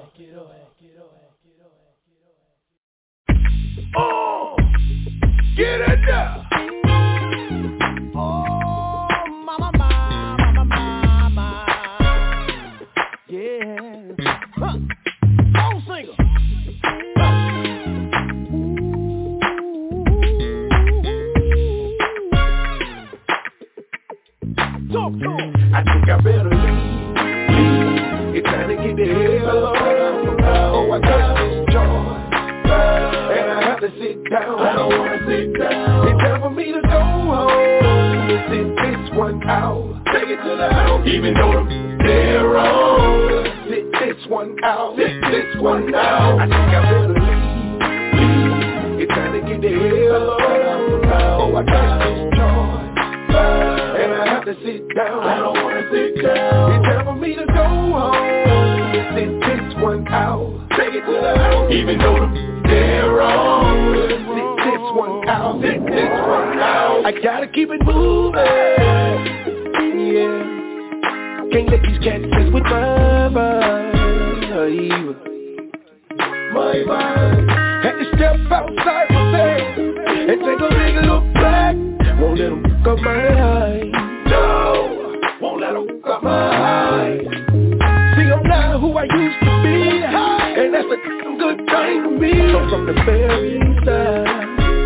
I think I better leave, leave. It's time to get the hell out. Oh, I got this joy, and I have to sit down. I don't wanna sit down. It's time for me to go home. Sit this one out. Take it to the house. Even though they're wrong. Sit this one out. Sit this one out. I think I better leave, leave. It's time to get the hell out. Oh, I got this joy, and I have to sit down. I don't wanna sit down. It's time for me to go home. Sit this one out. Take it to the house. Even though they're wrong. Sit this one out. Sit this one out. I gotta keep it moving. Yeah. Can't let these cats mess with my vibe. My vibe. Had to step outside myself and take a big look back. Won't let them fuck up my eye. No, won't let them fuck up my eye. See, I'm not who I used to be, and that's a good thing for me. So from the very side,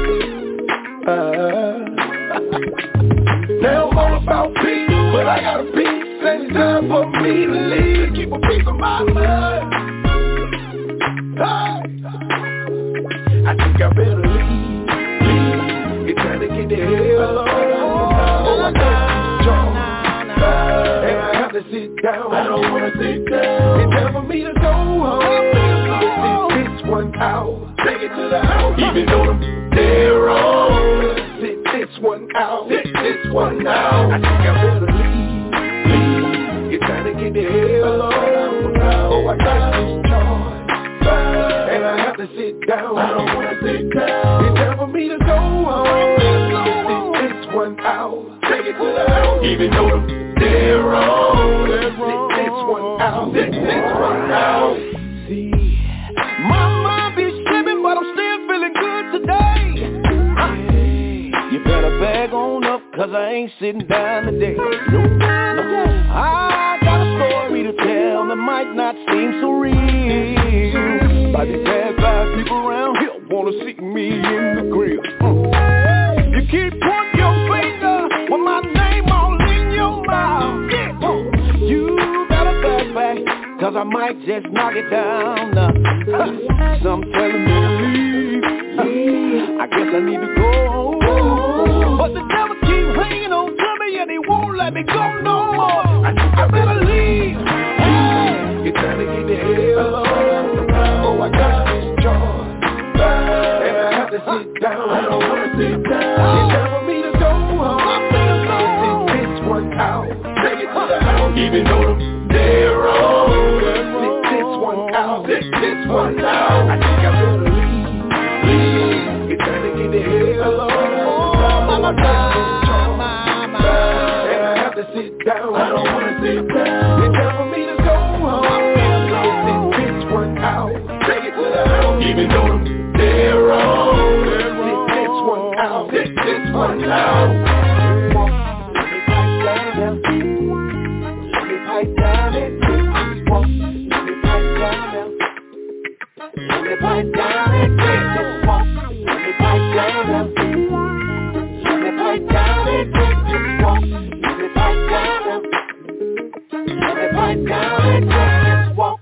uh, now I'm all about peace, but I gotta peace. And it's time for me to leave and keep a piece of my mind. Hey. I think I better leave, leave. It's time to get the hell out. Oh, I got this job, and I have to sit down. I don't wanna sit down. It's time for me to go home. Sit this one out. Take it to the house. Even though they're wrong. Sit this one out. Sit this one out. I think I better leave, leave. It's time to get the hell out. Oh, I got this joy, and I have to sit down. I don't wanna sit down. It's time for me to go home. Sit this one out. Take it to the house. Even though they're wrong. Sit this one out. Sit this one out. See, my mind be slipping, but I'm still feeling good today. Hey, you better bag on up, cause I ain't sitting down today. No, I got a story to tell that might not seem so real. By these bad vibes people around here wanna see me in the grill. Mm. You keep pointing your finger with my name all in your mouth. Yeah. You better back back, cause I might just knock it down. Uh, some telling me to leave, leave. I guess I need to go home. But the devil keeps hanging on to me and he won't let me go no more. I think I better leave. Hey. It's time to get the hell out. Oh, I got this joy, and I have to sit down. I don't wanna sit down. It's time for me to go home. Sit this one out. Take it to the house. Even though they're wrong. Sit this one out. Sit this one out. I think I better leave, leave. It's time to get the hell out. Oh, I got this joy, and I have to sit down. I don't wanna sit down. It's time for me to go home. Sit this one out. Take it to the house. Even though they're wrong. Sit this one out. Sit this one out. Let me pipe down now. Let me pipe down it. Let me pipe down now. Let me pipe down it. Let me pipe down now. Let me pipe down it. Let me pipe down now. Let me pipe down it. Just walk.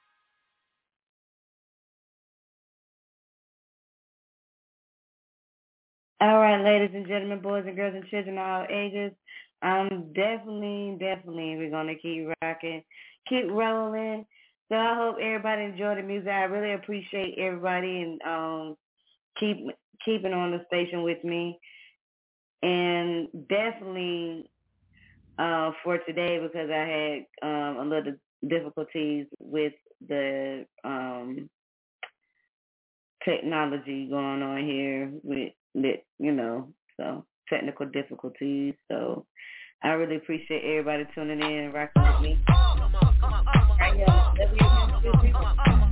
All right, ladies and gentlemen, boys and girls and children of all ages, um, definitely, definitely we're going to keep rocking, keep rolling. So I hope everybody enjoyed the music. I really appreciate everybody and um, keep keeping on the station with me. And definitely uh, for today, because I had um, a little difficulties with the um, technology going on here with that, you know, so technical difficulties. So I really appreciate everybody tuning in and rocking with me. Right, y'all. Let me introduce you.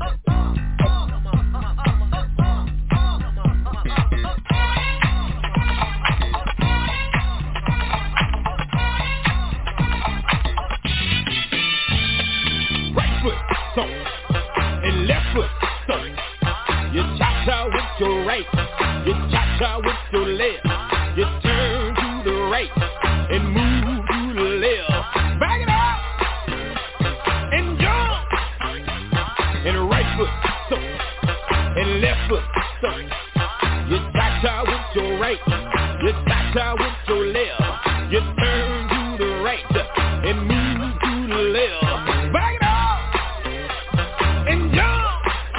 Right foot, so, and left foot, so. You cha-cha with your right, you cha-cha with your left. You turn to the right and move to the left. Back it up and jump. And right foot stomp and left foot stomp. You cha-cha with your right, you cha-cha with your left. You turn to the right and move to the left. Back it up and jump.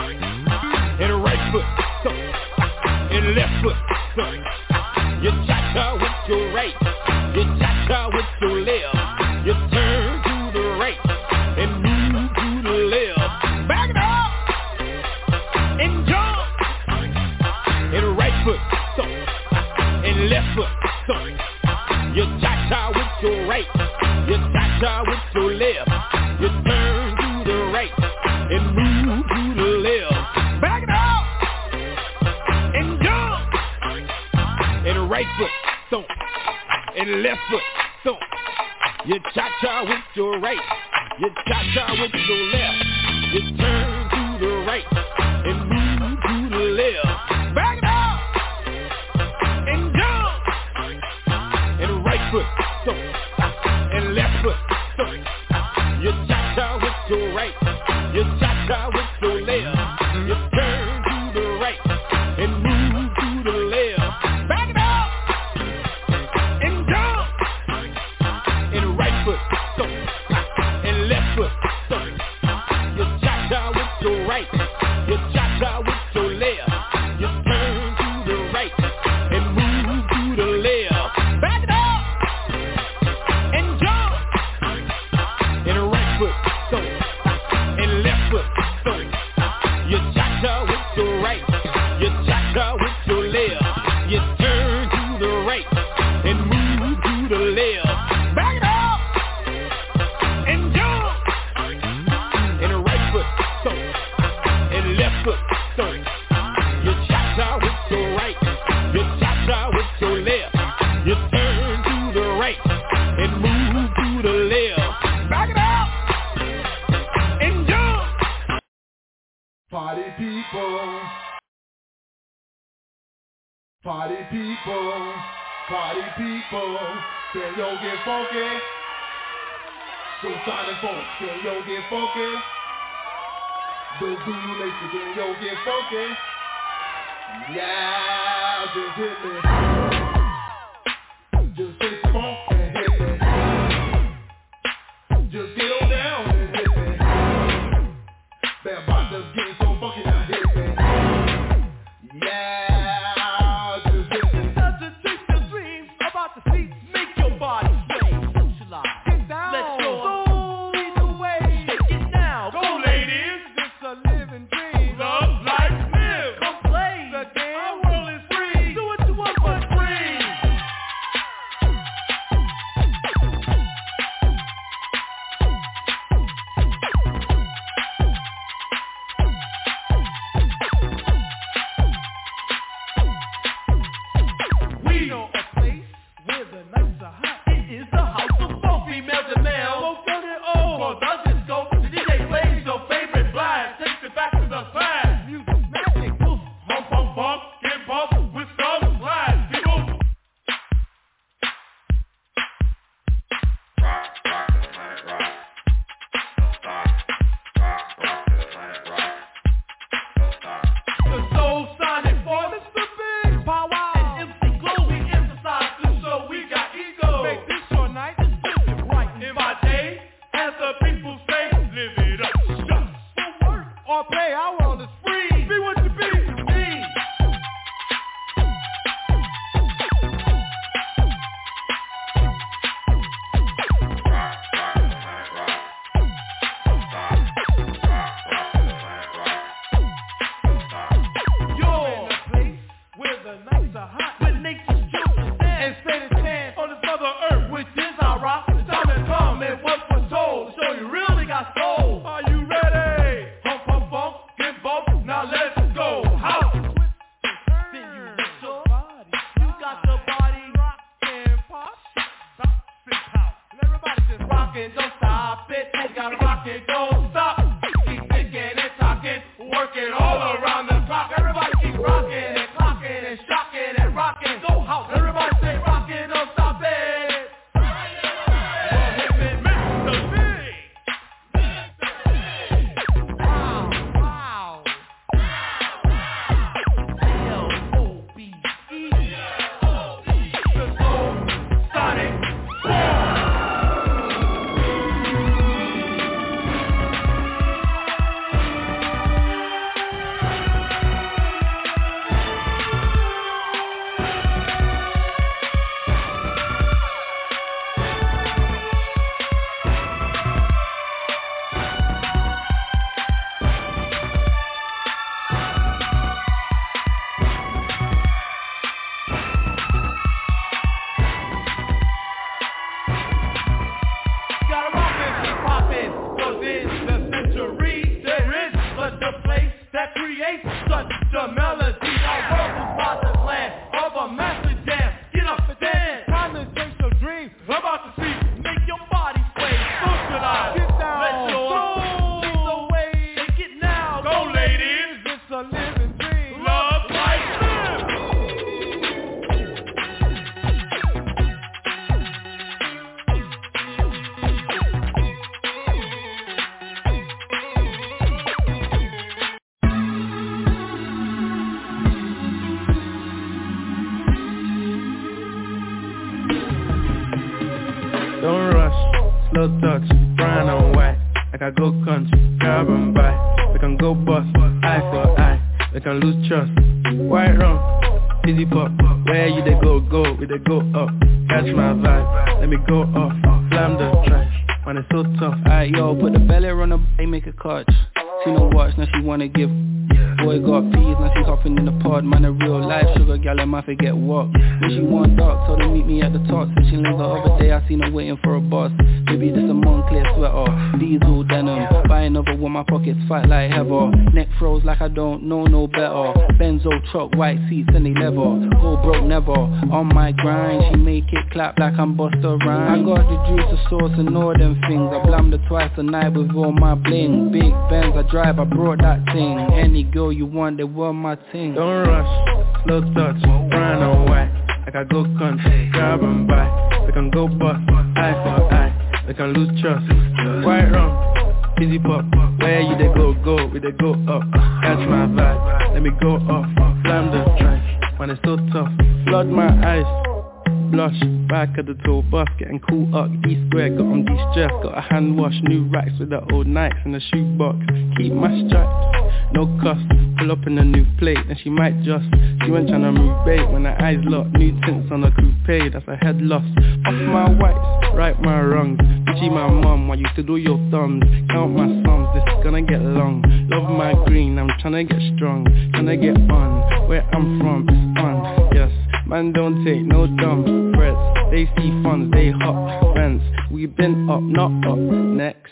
And right foot stomp and left foot stomp. You cha-cha with your right, you cha-cha with your left. You turn to the right and move to the left. Back it up and jump. And right foot stomp and left foot stomp. You cha-cha with your right, you cha-cha with your left. You turn to the right and move to the left. Back it up and jump. And right foot stomp and left foot stomp. You cha-cha with your right, you cha-cha with your left. You turn to the right and move to the left. Back it up and jump. And right foot stomp and left foot stomp. You cha-cha with your right, you cha-cha with your left. You turn to the right and move to the left. Back it up and jump. And right foot stomp and left foot stomp. You cha-cha with your right, you cha-cha with your left. You turn to the right and move to the left. Back it up and jump. And right foot stomp and left foot stomp. You cha-cha with your right, you cha-cha with your left. You turn to the right and move to the left. Back it up and jump. And right foot stomp and left foot stomp. You cha-cha with your right, you cha-cha with your left. You turn to the right and move to the left. Back it up and jump. Party people, party people, party people. Can yo get funky? So Sonic Funk, can yo get funky? The Zulu Nation, can yo get funky? Yeah, just hit me. Just hit the funk and hit me. Just get on down and hit me. Bam, about to get so funky now, hit me. Yeah, just hit me. Doesn't take the dream about the seats, make your body sway. Socialize, get down, let your soul lead the way. Shake it now, Go ladies, it's a living dream. love, life, live. Come play the game. Our world is free. Do what you want, but free. We know a place Where the nights are hot, it is the house of funk. Females and males. both dirty old. For the disco, the D J plays your favorite blast. Takes it back to the past. Music magic, poof. Hump, hump, bump, get bumped with some blast. People Rock, rock the planet, rock. Don't stop. Rock, rock the planet, rock. Don't stop. the soul sonic for the Big power. and M C Glow. We emphasize this show. We got ego. Make this your night, just live it right. In my day, as the people say, live it up. Shut. For work or play, our world is free. Be what you be. Me. Rock, rock the planet, rock. Don't stop. Rock, rock the planet, rock. Don't stop. You're In a place where the nights are hot with nature's children and and steady chance. on this mother earth, which is our rock. The time has come and what was told to show you really got soul. Are you ready? Hump, hump, bump, get bumped. Now let's go. House. Then you let your body. You got the body And pop, stop, sit out. And everybody just rock. rocking, don't stop it. You gotta rock it, don't stop. Keep thinking and talking, working all around the clock. Everybody keep rocking and clocking and shocking and rocking. Go house. Everybody say rocking, don't stop it. things I'm about to see. Make your body sway, socialize. Get down, let your soul away. Take it now, go ladies. It's a living dream. Love life live. Don't rush, slow touch, brown and white. Like I go country, grab and buy. We can go bust, eye for eye. We can lose trust, white rum, easy pop. Where you they go, go, we they go up. Catch my vibe, let me go off. Slam the trash, man it's so tough. Alright yo, put the belly on the b****, make a clutch. She no watch, now she wanna give. Boy got peas, now she hopping in the pod. Man a real life sugar gal, I might forget what. When she want dark, told her meet me at the top. Switching lanes the other day, I seen her waiting for a bus. Maybe this a Moncler sweater, diesel denim. Buy another one, my pockets fight like heather. Neck froze like I don't know no better. Benzo truck, white seats and they leather. Go broke never, on my grind. She make it clap like I'm Busta Rhymes. I got the juice, the sauce and all them things. I blammed her twice a night with all my bling. Big Benz, I drive, I brought that thing. Any girl you want, they were my thing. Don't rush, slow touch, brown and white. Like I go country, grab and buy. We can go bust, eye for eye. We can lose trust, white rum, easy pop. Where you they go, go, we they go up. Catch my vibe, let me go off. Slam the trash, man it's so tough. Flood my eyes, blush, back at the tour bus, getting cool up, D-square, got on de-stress, got a hand wash, new racks with the old Nikes in the shoebox, keep my stripes, no cuss, pull up in a new plate, and she might just, she went tryna move bait, when her eyes locked, new tints on a coupe, that's a head loss, off my whites, right my wrongs, bitchy my mum, while you to do your thumbs, count my sums, this is gonna get long, love my green, I'm tryna get strong, tryna get on, where I'm from, it's on, yes. Man don't take no dumb threats. They see funds, they hop fence. We been up, not up. Next.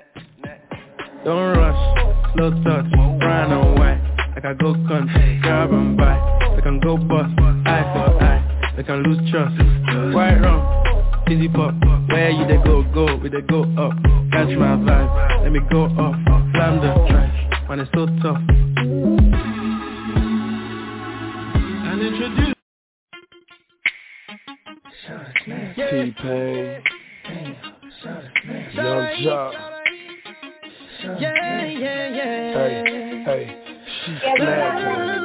Don't rush, slow touch, brown and white. Like I go country, grab and buy. We can go bust, eye for eye. We can lose trust, white rum, easy pop. Where you they go, go, we they go up. Catch my vibe, let me go off. Slam the trash, man it's so tough. And introduce T-Pain, Young Jock. Yeah, yeah, yeah. Hey, hey, she's snapping.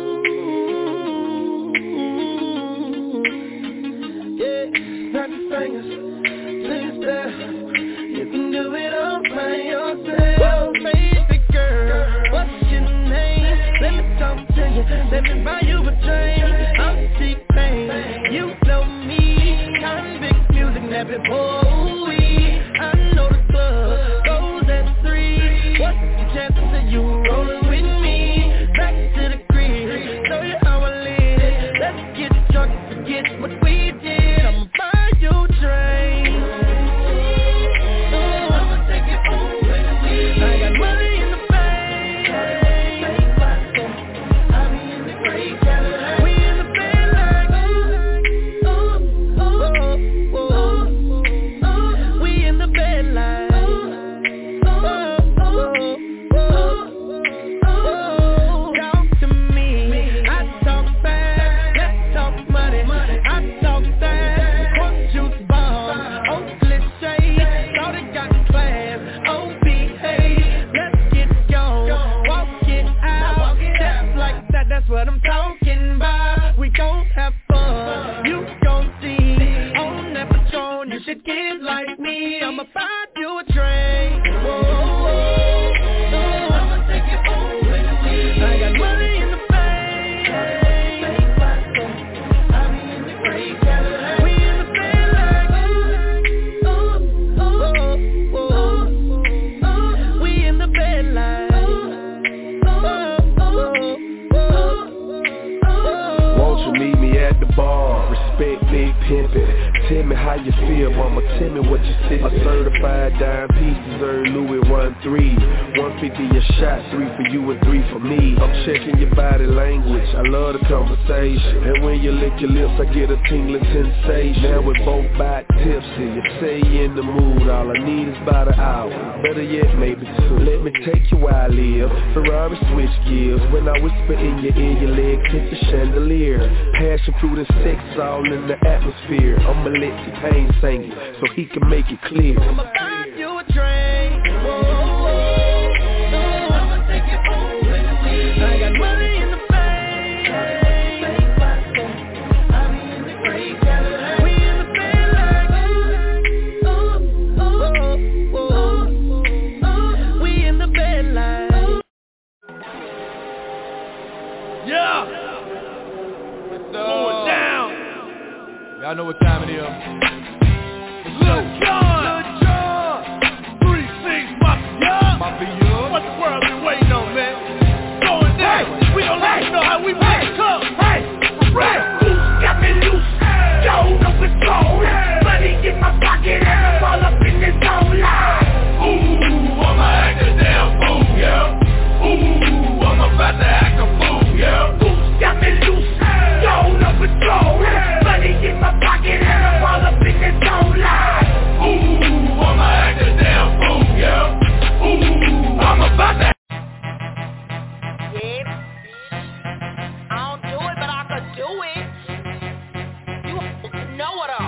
Yeah, snap your fingers, please step. You can do it all by yourself. Baby girl, what's your name? Let me talk to you, let me buy you a drink. I'm T-Pain, you know me. Convict music, nappy boy. I know the club goes at three. What's the chances of you rolling with me? Back to the crib, show you how I live. Let's get drunk and forget what we did. I'ma buy you a drink. Oh, I'ma take it home with me. I got money in the bank. I be in the great Cadillac. We in the bed like oh, oh, oh, oh, oh. We in the bed like oh, oh, oh, oh, oh. Talk to me, I talk fast. Let's talk money, I talk fast. Quote juice bomb, Oakley shade. Thought it got class, oh behave. Let's get gone, walk it out. Just like that, that's what I'm talking about. We gon' have fun, you gon' see. On that Patron, you should get like me. I'ma buy you a drink. Whoa, whoa, whoa. I'ma take it home with me. I got money in the bank. I be in the great Cadillac. We in the bed like oh, oh, oh, oh, oh. We in the bed like oh, oh, oh, oh. Won't you meet me at the bar? Respect big pimpin'. Tell me how you feel, mama, tell me what you see. A certified dime piece deserve Louis one three. one fifty a shot, three for you and three for me. I'm checking your body language, I love the conversation. And when you lick your lips, I get a tingling sensation. Now we're both by tipsy, you say you in the mood. All I need is about an hour, better yet, maybe two. Let me take you where I live, Ferrari switch gears. When I whisper in your ear, your legs hit the chandelier. Passion, fruit, and sex all in the atmosphere. I'ma let T-Pain sing it, so he can make it clear. I'ma buy you a drink. Whoa, whoa, whoa. I'ma take you home with me. I got money in the bank. I'll be in the great Cadillac. We in the bed like oh, oh, oh, oh. We in the bed like yeah. Going down. Y'all know what time it is. Lil Jon, Lil Jon, three six Mafia, Mafia. What the world been waiting on, man? Going down. We don't let you know how we make it come. Hey, right. Who's got me loose? Yo, no control. Money in my pocket, all up in this zone line. Ooh, I'ma act a damn fool, yeah. Ooh, I'm about to act a fool, yeah. Who's got me loose? Yo, no control. Money in my pocket, all up in this zone line. Ooh, I'ma act a damn fool, yeah. Ooh, I'm about to. Yeah. I don't do it, but I could do it. You know what up?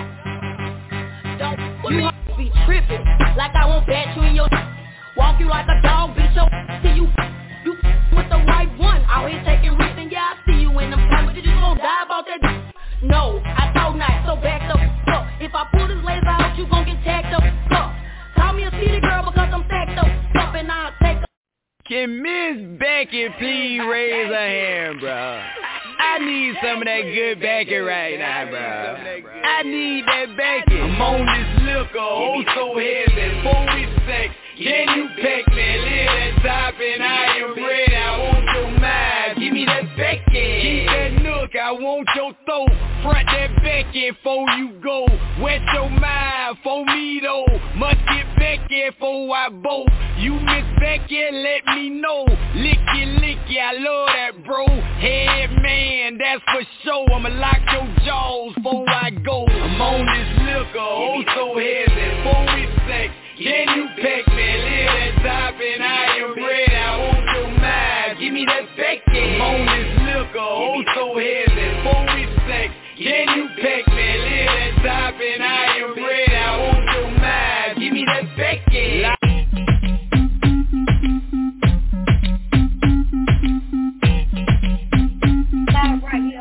Don't you be tripping like I won't bat you in your. Walk you like a dog, bitch. Your till you you with the right one. Out here taking risks, and yeah, I see you in them times, but you just gonna die about that. No, I told not, so back the up. If I pull this laser out, you gon' get tagged up. Up. Call me a city girl because I'm stacked up. Up and I'll take up. Can Miss Becky please raise her hand, bro? I need some of that good Becky right now, bro. I need that Becky. I'm on this liquor, oh so heavy, for sex. Can you peck me, live that top and I am ready. I want your mind, give me that Becky. Keep that nook, I want your throat. Front that Becky before you go. Wet your mind for me though. Must get Becky before I bolt. You Miss Becky, let me know. Licky, licky, I love that bro. Head man, that's for sure. I'ma lock your jaws before I go. I'm on this liquor, oh so heavy, for sex. Can you peck me, live that top and I am ready. I want your mind, give me that Becky. I'm on this liquor, oh so heavy, for sex. Can you peck me, live that top and I am ready. I want your mind, give me that Becky. Right here.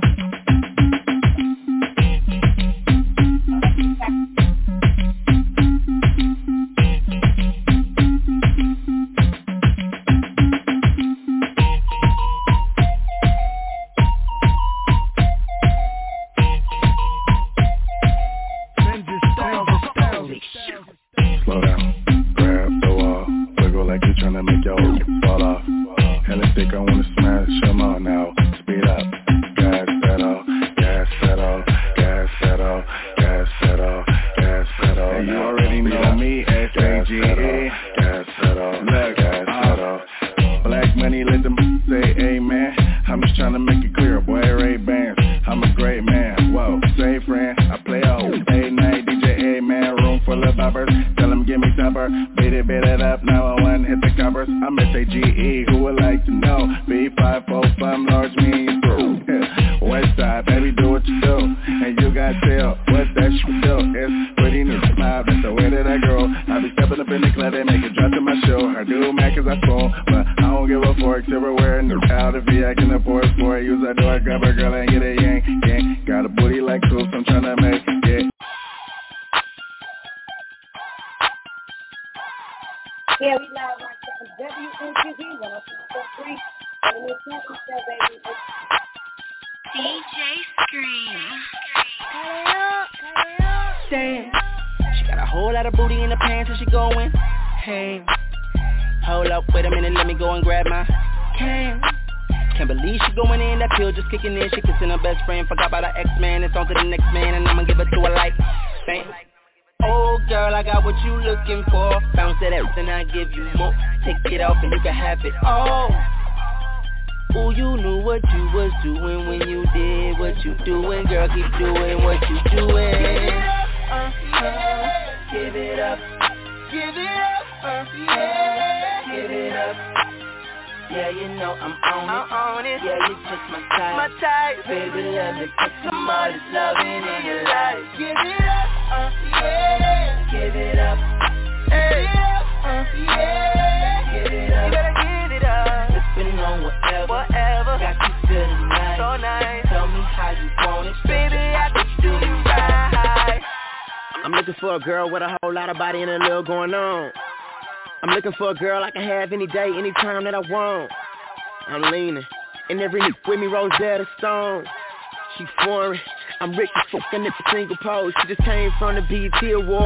Slow down, grab the wall, wiggle like you're trying to make your fall off. Hella thick, I wanna smash them all now. Speed up, gas pedal, gas pedal, gas pedal, gas pedal, gas pedal. Hey, you already know me, S A G E. Gas pedal, gas pedal. Black money, let them say amen. I'm just trying to make it clear, boy, Ray-Bans. I'm a great man, whoa, say friend. I play out, hey night, D J, A-man, room full of boppers. Tell them give me supper, beat it, beat it up, now I want hit the coppers. I'm S A G E, who would like to know? B five four five, large mean through. West side, baby, do what you do. And you got tell, what's that shit do? It's pretty new, smile, that's the way that I grow. I be stepping up in the club, they make it drop to my show. I do Mac cause I phone, but I don't give a fork, silverware, and out of V, I can afford for it. Use a door, grab a girl and get a yank, yank. Got a booty like Coops, I'm tryna make it. Yeah, we live right there on W N T V one oh six point three. And we're talking to baby. D J Scream. Damn. She got a whole lot of booty in the pants and she going ham. Hold up, wait a minute, let me go and grab my cam. Can't believe she going in, that pill just kicking in. She kissing her best friend, forgot about her ex-man. It's on to the next man and I'ma give it to her like I got what you looking for. Bounce that ass and I give you more. Take it off and you can have it all. Ooh, you knew what you was doing when you did what you doing. Girl, keep doing what you doing. Uh, uh, give it up. Give it up. Uh, yeah. Give it up. Yeah, you know I'm on it. I'm on it. Yeah, you just my type. My type. Baby, let me put some more this loving in your life. Give it up. Uh, yeah. Give it up. Hey. Give it up. Uh, yeah. Give it up. You better give it up. Sipping on whatever. Whatever. Got you feeling nice. So nice. Tell me how you want it. Baby, I can do you right. I'm looking for a girl with a whole lot of body and a little going on. I'm looking for a girl I can have any day, any time that I want. I'm leaning, and every hit with me, Rosetta Stone. She foreign, I'm Ricky fucking at the single pose. She just came from the B E T Award.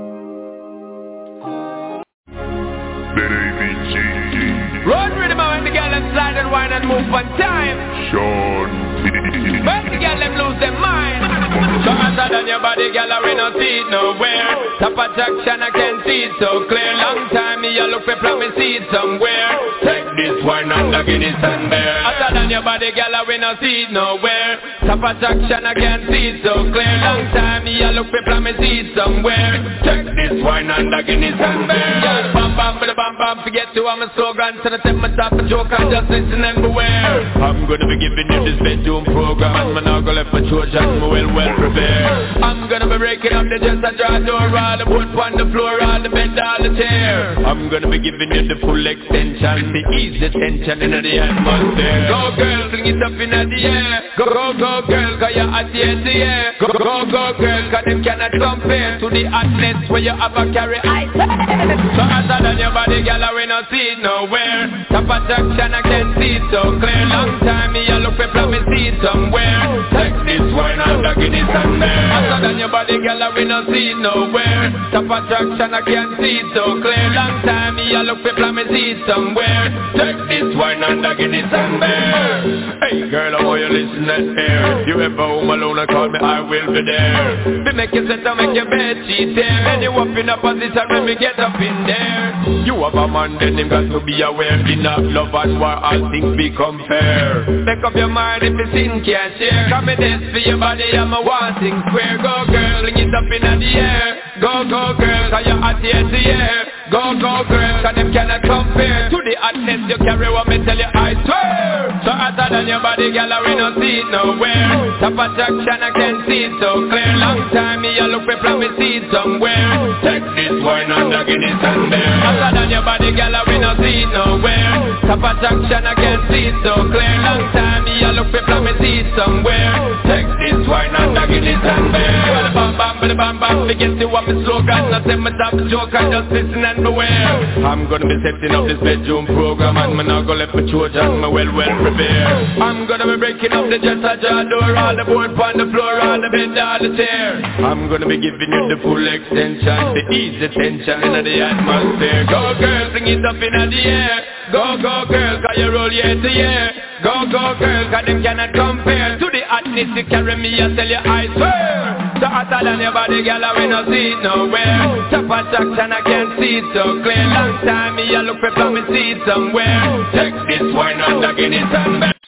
Run rhythm and the girl them slide and wine and move on time. Sean but the girl them lose their mind. So answer than your body, girl, I no see it nowhere. Top attraction, I can see it so clear. Long time me, you look for promise, see it somewhere. Take this wine and the Guinness and bear. Answer than your body, girl, I no see it nowhere. Top attraction, I can see it so clear. Long time me, you look for promise, see it somewhere. Take this wine and the Guinness and bear. Yes, bam bam, bam bam bam, forget to I'm a slogan. So I take myself a joke and just listen and beware. I'm gonna be giving you this bedroom program. And man, I'm gonna let my Trojan, me well, well prepared. I'm gonna be breaking up the just a draw door. All the boat on the floor, all the bed, all the chair. I'm gonna be giving you the full extension. The ease the tension in the atmosphere. Go girl, bring it up in the air. Go, go, go girl, cause you're at the end of the air. Go, go, go girl, cause them cannot compare to the hotness where you have a carry ice. So hotter than your body, girl, I will not see it nowhere. Top attraction, I can see it so clear. Long time me, I look for promise, see it somewhere. Take this wine and the Guinness and bear. Hotter than your body, girl, I will not see it nowhere. Top attraction, I can see it so clear. Long time me, I look for promise, see it somewhere. Take this wine and the Guinness and bear. Hey girl, I want you listen and hear. If you ever home alone, I call me, I will be there. Be make you set and make your bed sheet there. Then you up in a position when we get up in there. You have a man, then him got to be aware. Enough love and war, all things become fair. Make up your mind if you sin can't share. Come in this for your body, I'm a wanting square. Go girl, bring it up in the air. Go, go girl, cause you're hot here to air. Go, go girl, cause them cannot compare to the hotness you carry, what me tell you, I swear. So hotter than your body, girl, I will not see it nowhere. Top attraction, I can see it so clear. Long time me, I look for promise, see it somewhere. Take this wine and the Guinness and bear. Hotter than your body, girl, I will not see it nowhere. Top attraction, I can see it so clear. Long time me, I look for promise, see it somewhere. Take this wine and the Guinness and bear. Well, bam bam, bam bam bam, forget to what me slogan. I say my top joke, I just listen and beware. I'm gonna be setting up this bedroom program, and I'm not gonna let my Trojan, me well well prepared. I'm gonna be breaking up the just a jaw door, all the board on the floor, all the bed, all the chair. I'm gonna be giving you the full extension, the ease the tension in the atmosphere. Go girl, bring it up in the air. Go go girl, cause you roll year to year. Go go girl, cause them cannot compare to the hotness you carry me, I tell you I swear. So hotter than your body, girl, I will not see it nowhere. Top attraction, I can see it so clear. Long time me, I look for promise, see it somewhere. Take this wine and the Guinness and bear.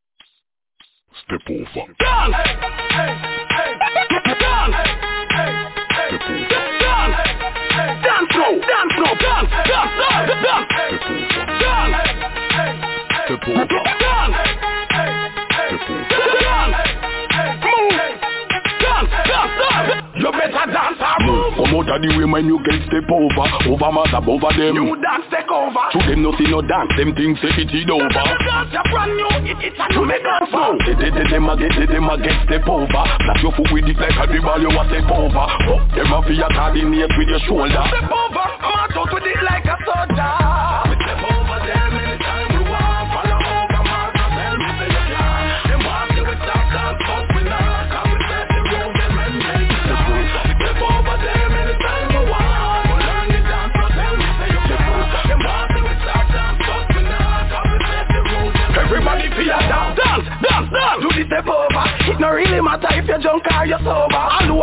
Step over. Girl! Hey, hey, hey, girl! Hey, hey, step over. Girl! Dance slow, dance slow, dance, dance, dance, dance. Step over. Girl! Step over. Girl! Step over. Girl! Move! Dance, dance, dance. You better dance or move. Come out of the way when you get step over. Over mass above them. You dance take over. To them no see no dance. Them things say it is over. Dance you brand new. It, it's a new make dance now. They, they, they, them a get, they, them a get step over. Flash your foot with it like a dribble. You a step over. Oh, them a feel coordinate with your shoulder. Step over. I'm a talk with it like a soldier. Step over them anytime you want. Follow over my tell me say you can. Them want you with that dance, but we not. Cause we set the road them and make it down. Step over them anytime you want. Learn the dance, so tell me say you can. Them want you with that dance, but we not. Cause we set the road them. Everybody feel a dance, dance, dance, dance. Do the step over. It no really matter if you're drunk or you're sober. All who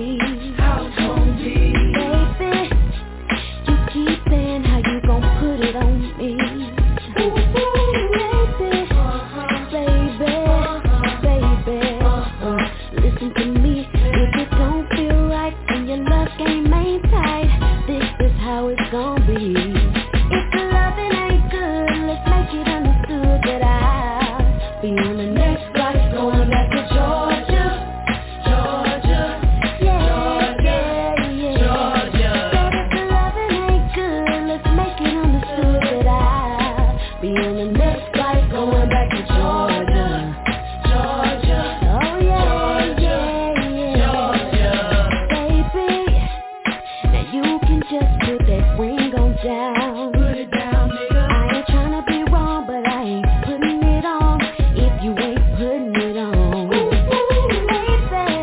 be? How it's gon' be? Baby, you keep saying how you gon' put it on me. Ooh, baby, baby, baby, uh, listen to me. If it don't feel right and your love game ain't tight, this is how it's gon' be. If the loving ain't good, let's make it understood that I'll be on the next flight going back to Georgia, Georgia, yeah, Georgia, yeah, Georgia. But if the loving ain't good, let's make it understood that I'll be on the next flight going back to Georgia, Georgia, oh yeah, yeah, yeah, baby. Now you can just put that ring on down. Put it down, nigga. I ain't tryna be wrong, but I ain't putting it on if you ain't putting it on. Ooh, baby,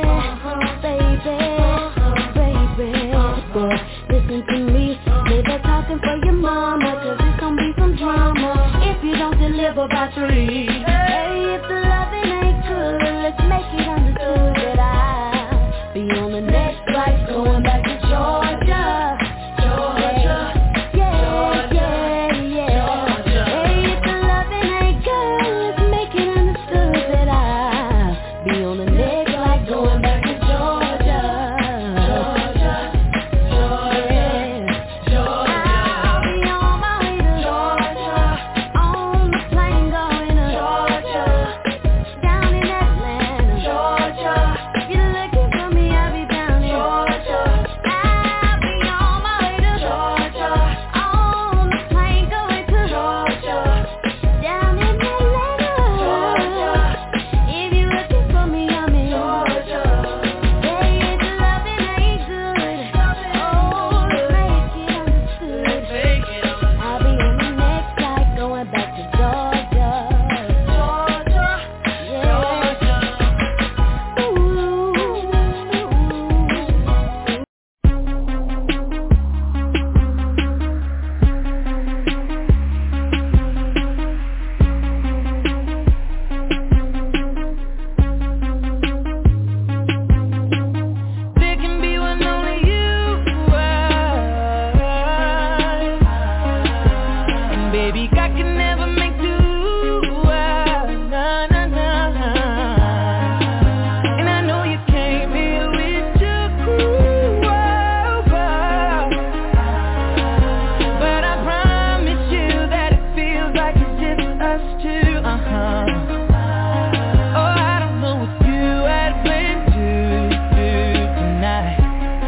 baby, baby. But listen to me, never talking for your mama, cause it's gonna be some drama if you don't deliver by three. Hey, if the loving ain't good, let's make it understood that I'll be on the next flight going back to Georgia, Georgia, yeah, yeah, yeah. Hey, if the loving ain't good, let's make it understood that I'll be on the next flight going back to Georgia, Georgia, Georgia, Georgia. I'll be on my way to Georgia, on the plane going to Georgia, down in Atlanta, Georgia. If you're looking for me, I'll be down in Georgia. I'll be on my way to Georgia, on the plane going to Georgia, down in Atlanta, Georgia. If you're looking for me, I'm in Georgia. Hey, if the loving ain't good, oh, let's make it understood. I'll be on the next flight going back to Georgia, Georgia, yeah. There can be one only you are. And baby, I can never make two. ah, Nah, nah, nah. And I know you came here with your crew, oh, oh. But I promise you that it feels like it's just us two, uh-huh. Oh, I don't know what you had planned to do tonight,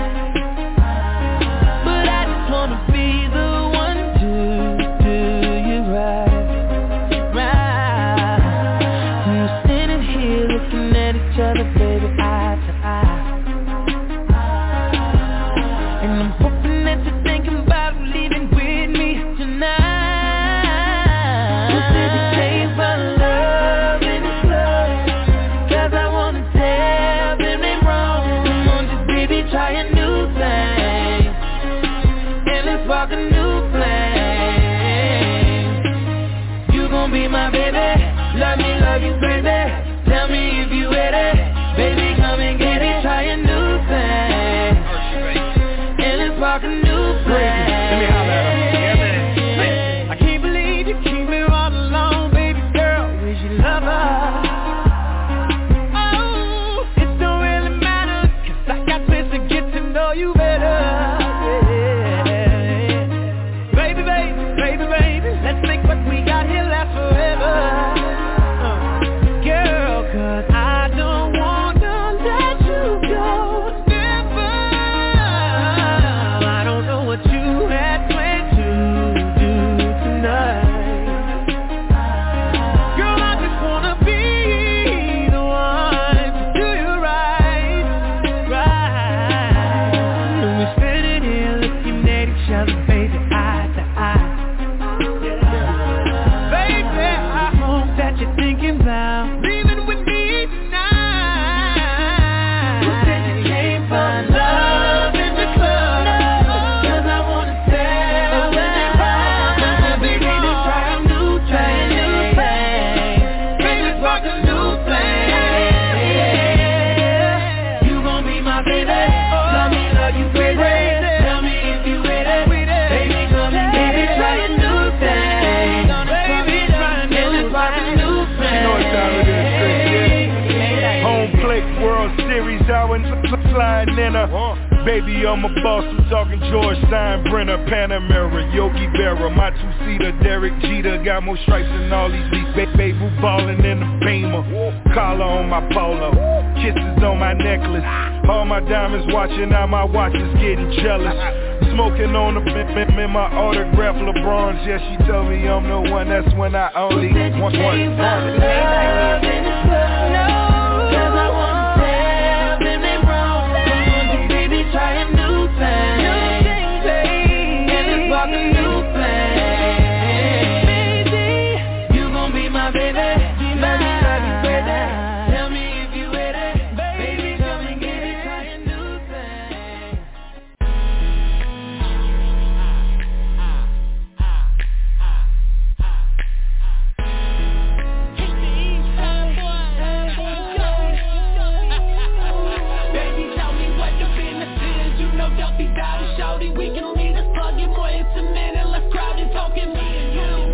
but I just wanna be the one to do you right, right. And we're standing here looking at each other, baby, eye to eye. And I'm hoping that you're thinking about leaving with me tonight. We'll dedicate my love in this love, cause I wanna tell them they wrong. Come on, just baby, try a new thing, and let's spark a new flame. You gon' be my baby, love me, love you crazy. Tell me if you ready, baby, come and get it. Try a new thing, and let's spark a new flame. Let me holler at her. Yeah, man. I can't believe you keep me all alone, baby girl. Is you love her? Oh, it don't really matter, cause I got ways to get to know you better. Yeah. Baby, baby, baby, baby, let's make what we got here last forever. Uh, girl, cause I don't wanna let you go. Never. I don't know what you had planned to do tonight. Girl, I just wanna be the one to do you right, right. And we spend it sliding in her. Baby, I'm a boss, I'm talking George Steinbrenner, Panamera, Yogi Berra, my two-seater, Derek Jeter, got more stripes than all these beats. Ba- baby, ballin' in the Beamer, collar on my polo, kisses on my necklace, all my diamonds watching, now my watch is getting jealous. Smoking on the bim bim in my autograph LeBron's, yeah, she told me I'm the one, that's when I only want one. Trying new things, new things, and it's about the new things. Baby, you gon' be my baby, be my baby. Tell me if you with it, baby, come and get it. Trying new things. Baby, tell me what the business is. You know Duffy got it, shawty. We can leave this plug in more intimate and less crowded. Talking me and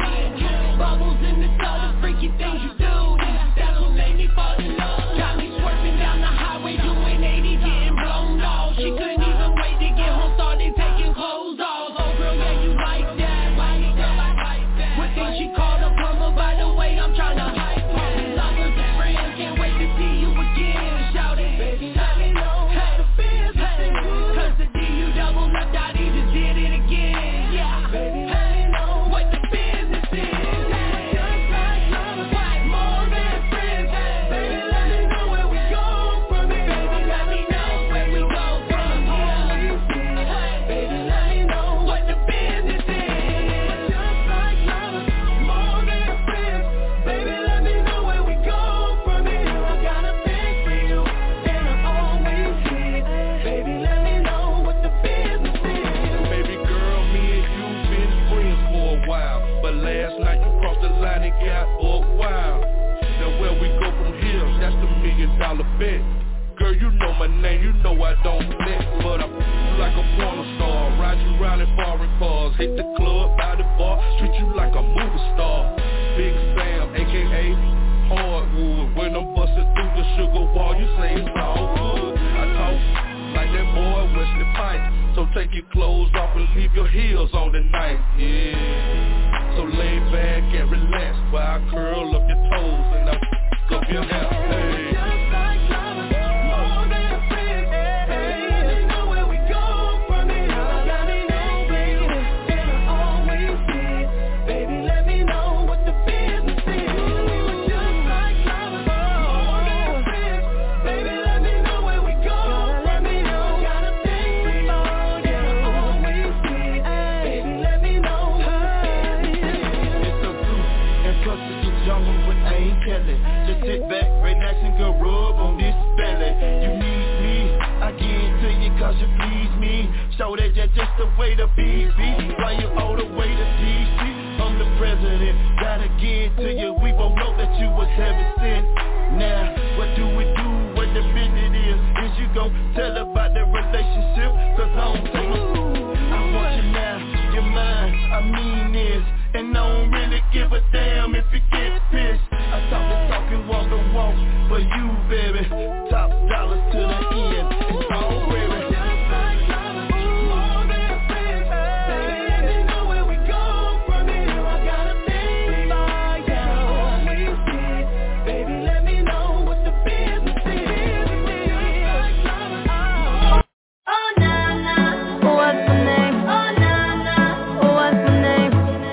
you. Bubbles in the sun, the freaky things you do. That's what made me fall in love. Got me swerving down the highway, doing eighty, getting blown off. She couldn't even wait to get home, started taking clothes off. Oh girl, yeah, you like that. Why you girl, I like that. What thing she called a plumber, by the way, I'm trying to hype her. Lovers and friends, can't wait to see you again. Shout it, baby, let me know how the feels. Hey, cause the D U double left out, he just did it again. Yeah, baby, let me know what the business is. Just like lovers, like more than friends. Baby, let me know where we go from here. Baby, let me know where we go from here. Baby, let me know what the business is. Just like lovers, more than friends. Baby, let me know where we go from here. I got a thing for you, and I'm always here. Baby, let me know what the business is. Baby girl, me and you been friends for a while, but last night you crossed the line and got buck wild. Now where we go from here, that's the million dollar bet. Girl, you know my name, you know I don't flex, but I f*** you like a porn star. Ride you round in foreign cars, hit the club, by the bar, treat you like a movie star. Big Sam, aka Hardwood, when I'm busting through the sugar wall, you say it's all good. I talk like that boy Wesley Pipes, so take your clothes off and leave your heels on tonight, yeah. So lay back and relax while I curl up your toes and I f*** up your hair, hey. Just like lovers, more than friends. Baby, let me know where we go from here. Let me know, baby, and I'm always here. Baby, let me know what the business is. Just like lovers, more than friends. Baby, let me know where we go from here. Got a thing for you, and I'm always here. Baby, let me know what the business is. It's so cool, and plus it's the jungle with Ain't Kelly. Just sit back, relax and go rub on this belly. You need me, I give it to you cause you please me. Show that you're just the way to be, be. Why you all the way to D C? I'm the president, gotta give it to you. We both know that you was heaven sent. Now, what do we do, what the business is? Is you gon' tell about the relationship? Cause I don't take no. I want you now, you're mine, I mean this. And I don't really give a damn if you get pissed. I talk the talk and walk the walk for you, baby. Top dollars to the end, it's all baby. Just like lovers, more than friends. Baby, let me know where we go from here. I got a thing for you, always here. Baby, let me know what the business is. Just like lovers, oh na na, what's my name? Oh na na, what's my name?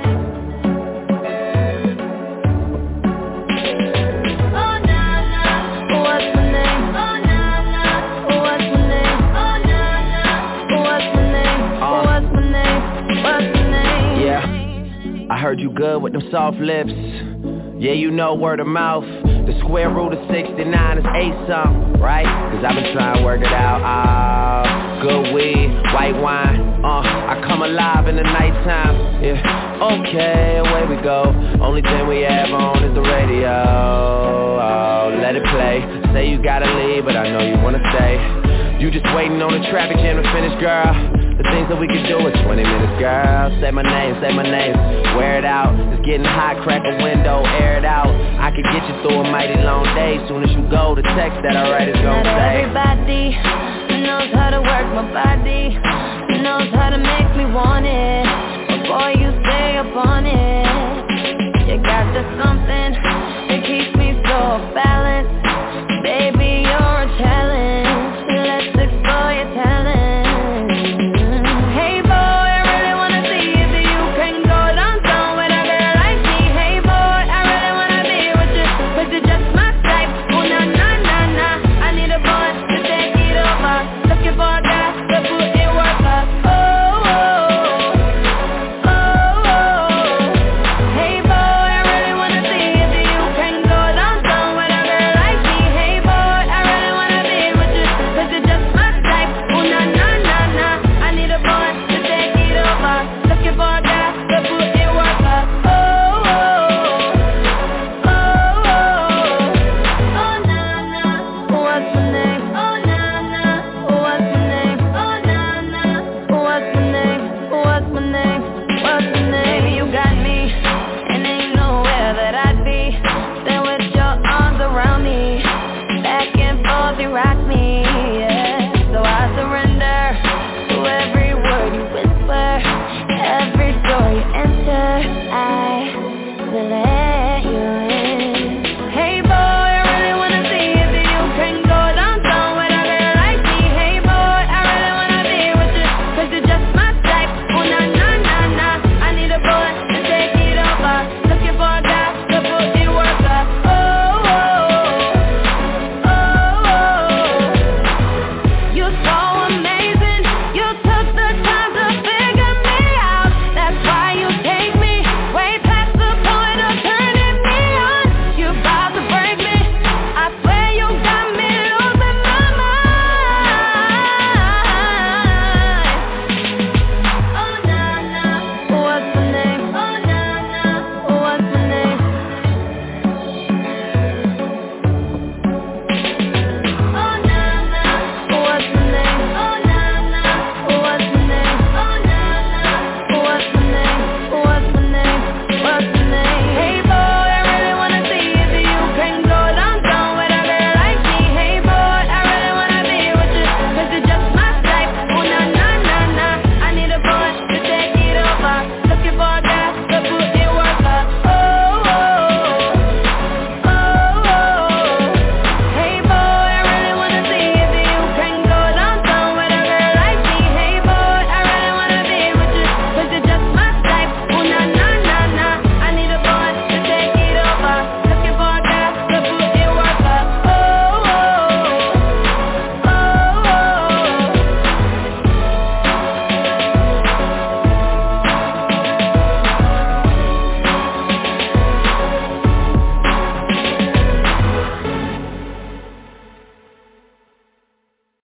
Oh na na, what's my name? Oh na na, what's my name? Oh na na, what's my name? What's my name? What's my name? Yeah, I heard you good with them soft lips. Yeah, you know word of mouth. The square root of sixty-nine is eight something, right? Cause I've been trying to work it out. Ah, good weed, white wine. Uh, I come alive in the nighttime. Yeah, okay, away we go. Only thing we have on is the radio. Oh, let it play. Say you gotta leave, but I know you wanna stay. You just waiting on the traffic jam to finish, girl. The things that we can do in twenty minutes, girl. Say my name, say my name, wear it out. It's getting hot, crack a window, air it out. I could get you through a mighty long day. Soon as you go, the text that I write is gonna Not say everybody my body. He knows how to make me want it. Boy, you stay up on it. You got the something that keeps me so balanced.